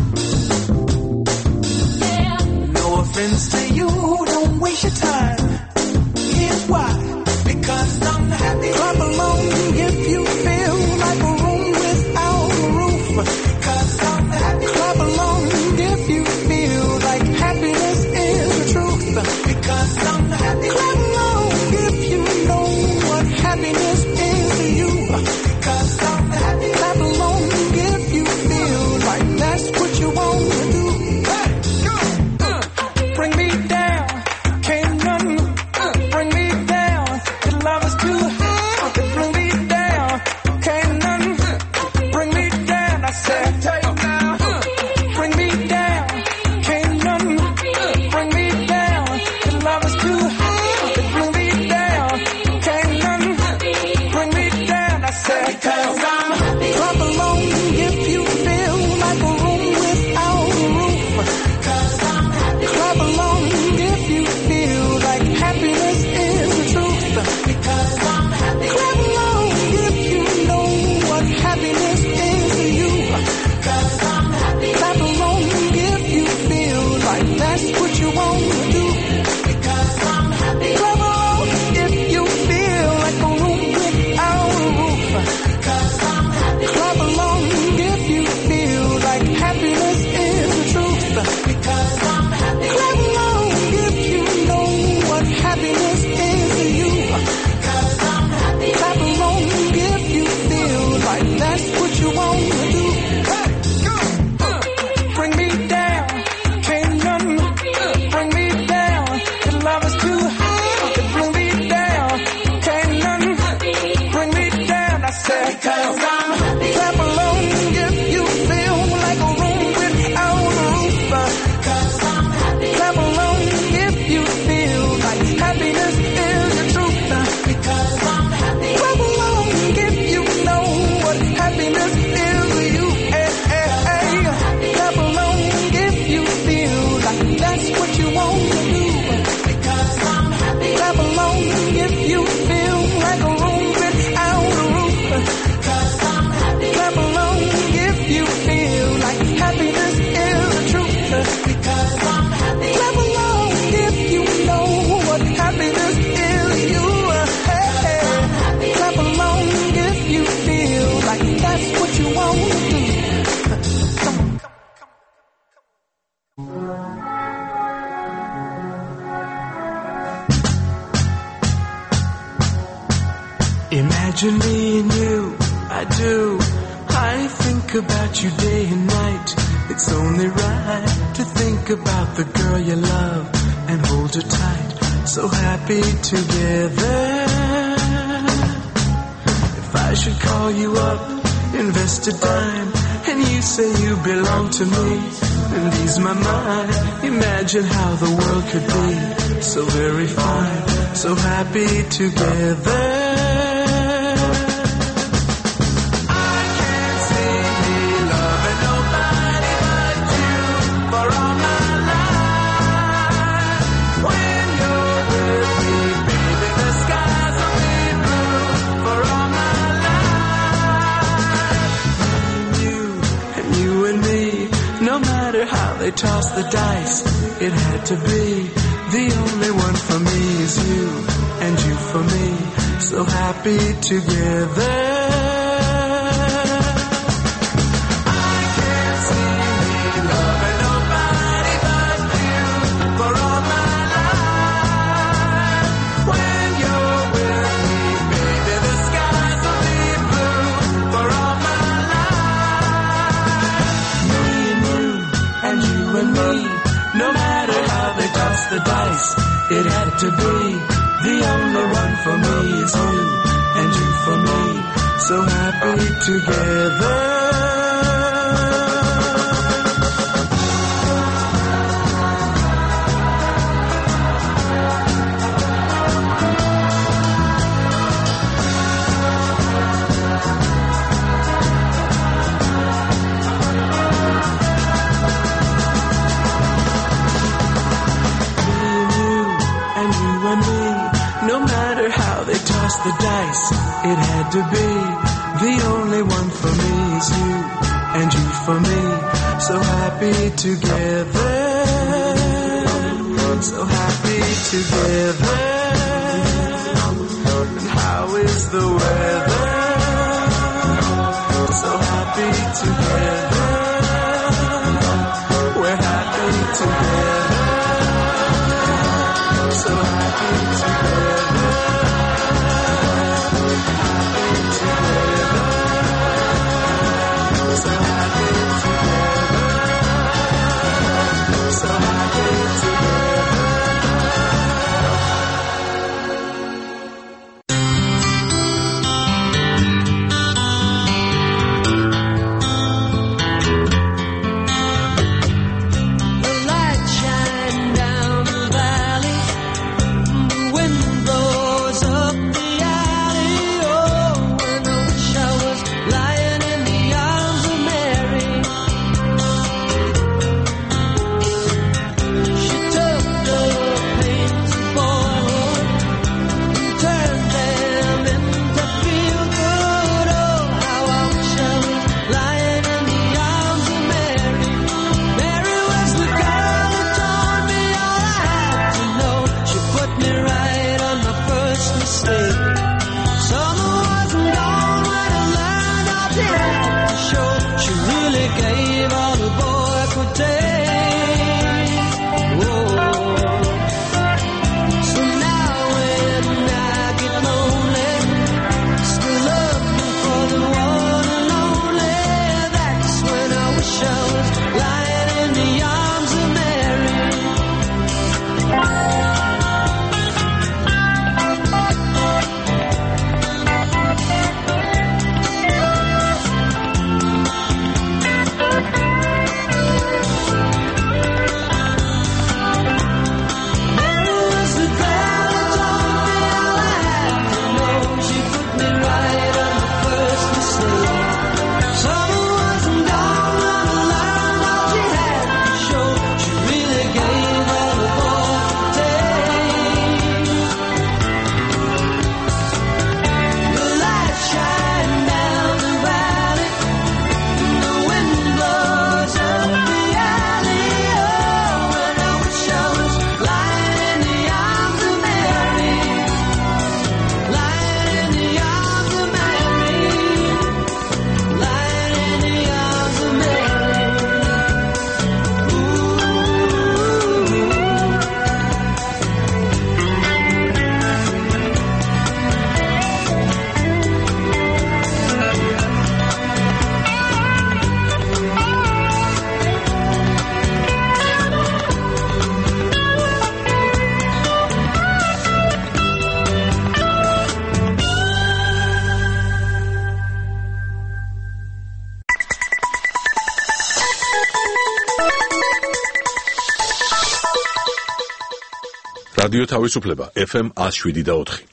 No offense to you, don't waste your time. Here's why. Because I'm happy. Clap along if you feel like a room without a roof. Because I'm happy. Clap along if you feel like happiness is the truth. Because I'm happy. Clap along if you know what happiness is to you. Because I'm happy. Clap along if you feel like that's what you want to do. Hey, uh, bring me down, can't none uh, bring me down. Your love is too high, to bring me down, can't none bring me down. I said, bring me down, can't none bring me down. Your love is too high, to bring me down, can't none bring me down. I said, because I'm happy. Clap along if you feel like a room without a roof. Because I'm happy. Clap along if you feel like happiness is the truth. Because I'm happy. Clap along if you know what happiness is to you. Because I'm happy. Clap along if you feel like that's what you want to do. Because I'm happy. Clap along if you feel like a room without a roof. Because I'm happy. Clap along if you feel like happiness is the truth. Because I'm happy. Clap along if you know what happiness is to you. Because I'm happy. Clap along if you feel like that's what you want to do. Hey, uh, bring me down, can't none bring me down. Your love is too high to bring me down, can't none bring me down. I said, because I'm happy. Clap along if you feel like a room without a roof. Because I'm happy. Clap along if you feel like happiness is the truth. Because I'm happy. Clap along if you know what happiness is to you. Hey, hey, hey. Clap along if you feel like that's what you want to do. Because I'm happy. Clap along if you feel like a room without a roof. Because I'm Imagine me and you, I do. I think about you day and night. It's only right to think about the girl you love and hold her tight. So happy together. If I should call you up, invest a dime, and you say you belong to me, and ease my mind. Imagine how the world could be so very fine, so happy together. They tossed the dice, it had to be. The only one for me is you, and you for me, so happy together. I can't see me loving nobody but you for all my life. When you're with me, baby, the skies will be blue for all my life. Me and you, and you and me, no matter how they toss the dice, it had to be. The only one for me is you, and you for me, so happy together. The dice, it had to be. The only one for me is you, and you for me, so happy together, so happy together. And how is the weather? So happy together, we're happy together, so happy together. რადიო თავისუფლება ეფ ემ one oh seven და four.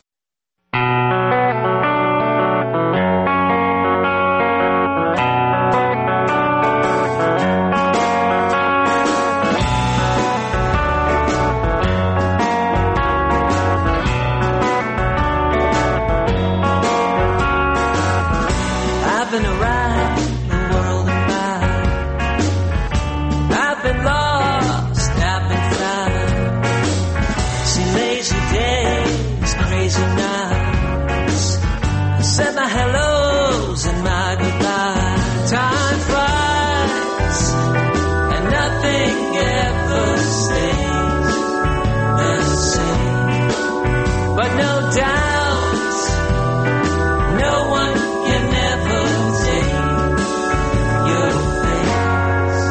I've been around the world and back. I've been lost, I've been found. Seen lazy days, crazy nights. I said my hellos and my goodbyes. Time flies, and nothing ever stays the same. But no doubt, no one can ever take your place.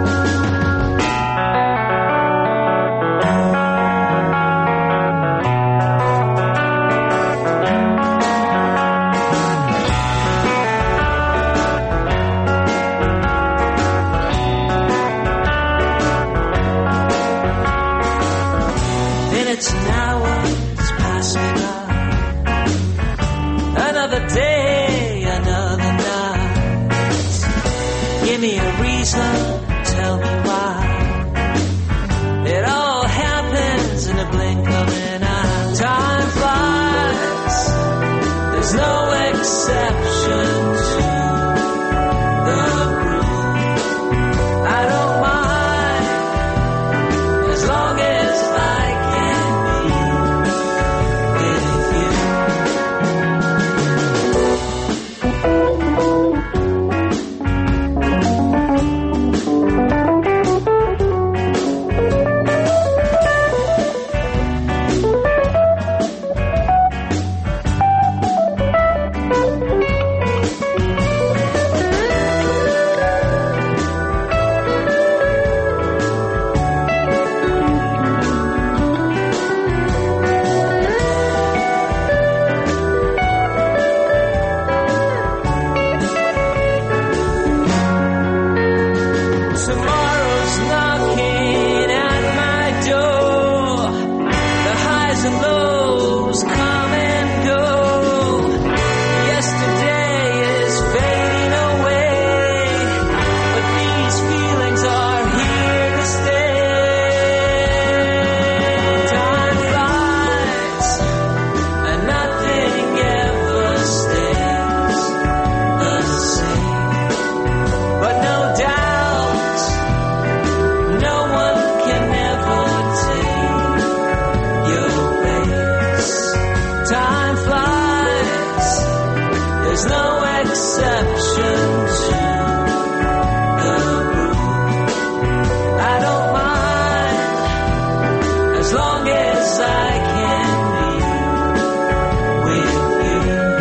Minutes and hours pass me by. Another day, another night. Give me a reason, tell me why. It all happens in a blink of an eye. Time flies, there's no exception to the rule. I don't mind as long as I can be with you. Tomorrow's knocking at my door. The highs and lows come and go. Yesterday is fading away, but these feelings are here to stay. Time flies, and nothing ever stays the same. But no doubt, no one can ever take your place. Time flies, there's no exception to the rule. I don't mind as long as I can be with you.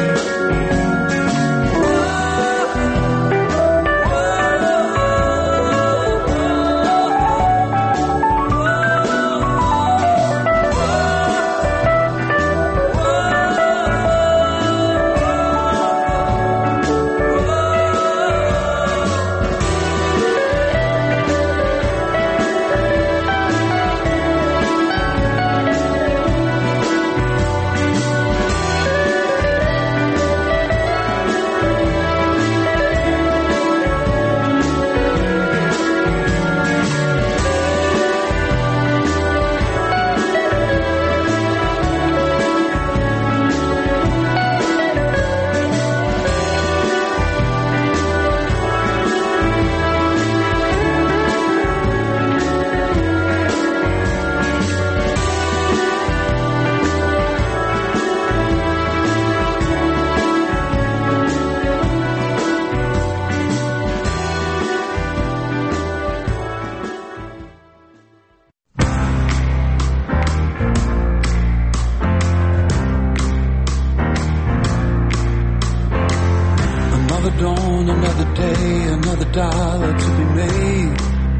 Another dawn, another day, another dollar to be made.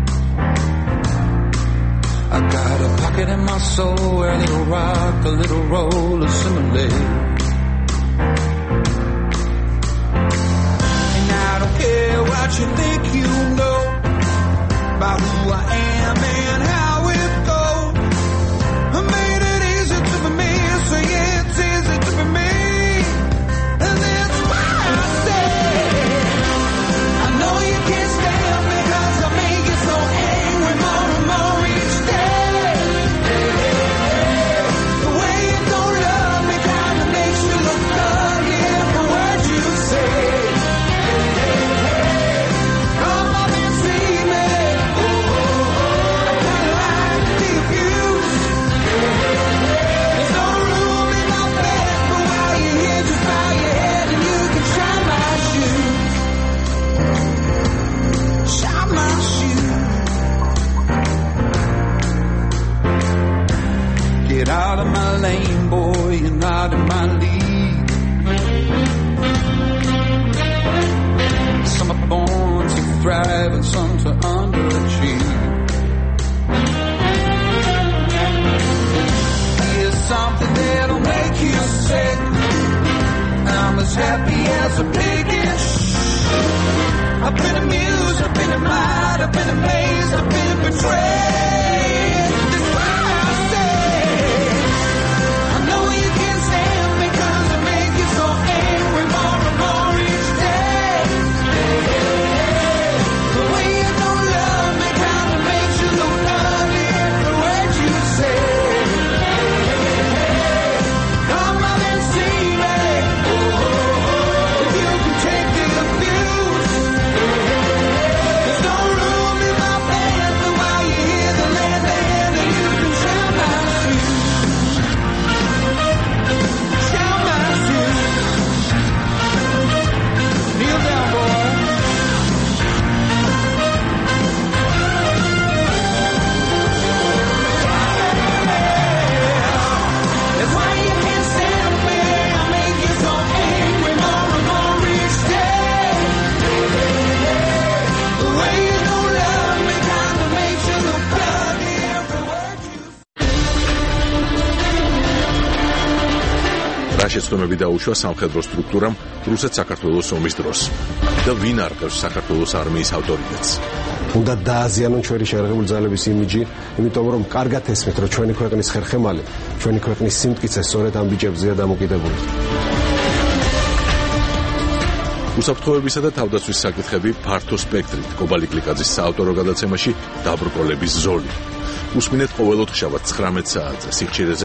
I got a pocket in my soul where a little rock, a little roll assimilate. And I don't care what you think you know about who I am and how it goes. I made it boy, you're not in my league. Some are born to thrive and some to underachieve. Here's something that'll make you sick. I'm as happy as a pig in shit. I've been amused, I've been admired, I've been amazed, I've been betrayed. That's why I say I know you can't stand me 'cause I make you so angry more and more each day. The way you don't love me kinda makes you look ugly every word you say. Come on and see me. If you can take the abuse, there's no room in my bed for while you hear the land and you can share my shoes. Share my shoes. Kneel down, boy. That's why you can't stand me. I make you so angry more and more each day. The way you don't love me kinda makes you look ugly every word you რა შეცდომები დაუშვა სამხედრო სტრუქტურამ რუსეთ-საქართველოს ომის დროს და ვინ არყევს საქართველოს არმიის ავტორიტეტს? უნდა დააზიანონ ჩვენი შეერაღებული ძალების იმიჯი, იმიტომ რომ კარგად ესმით, რომ ჩვენი ქვეყნის ხერხემალი, ჩვენი ქვეყნის სიმტკიცე სწორედ ამ ბიჭებზეა დამოკიდებული. უსაფრთხოებისა და თავდაცვის საკითხები ფართო სპექტრით კობალიკ ლიკაძის საავტორო გადაცემაში დაბრკოლების ზოლი. უსმინეთ ყოველდღე ცხრამეტ საათზე სიხშირეზე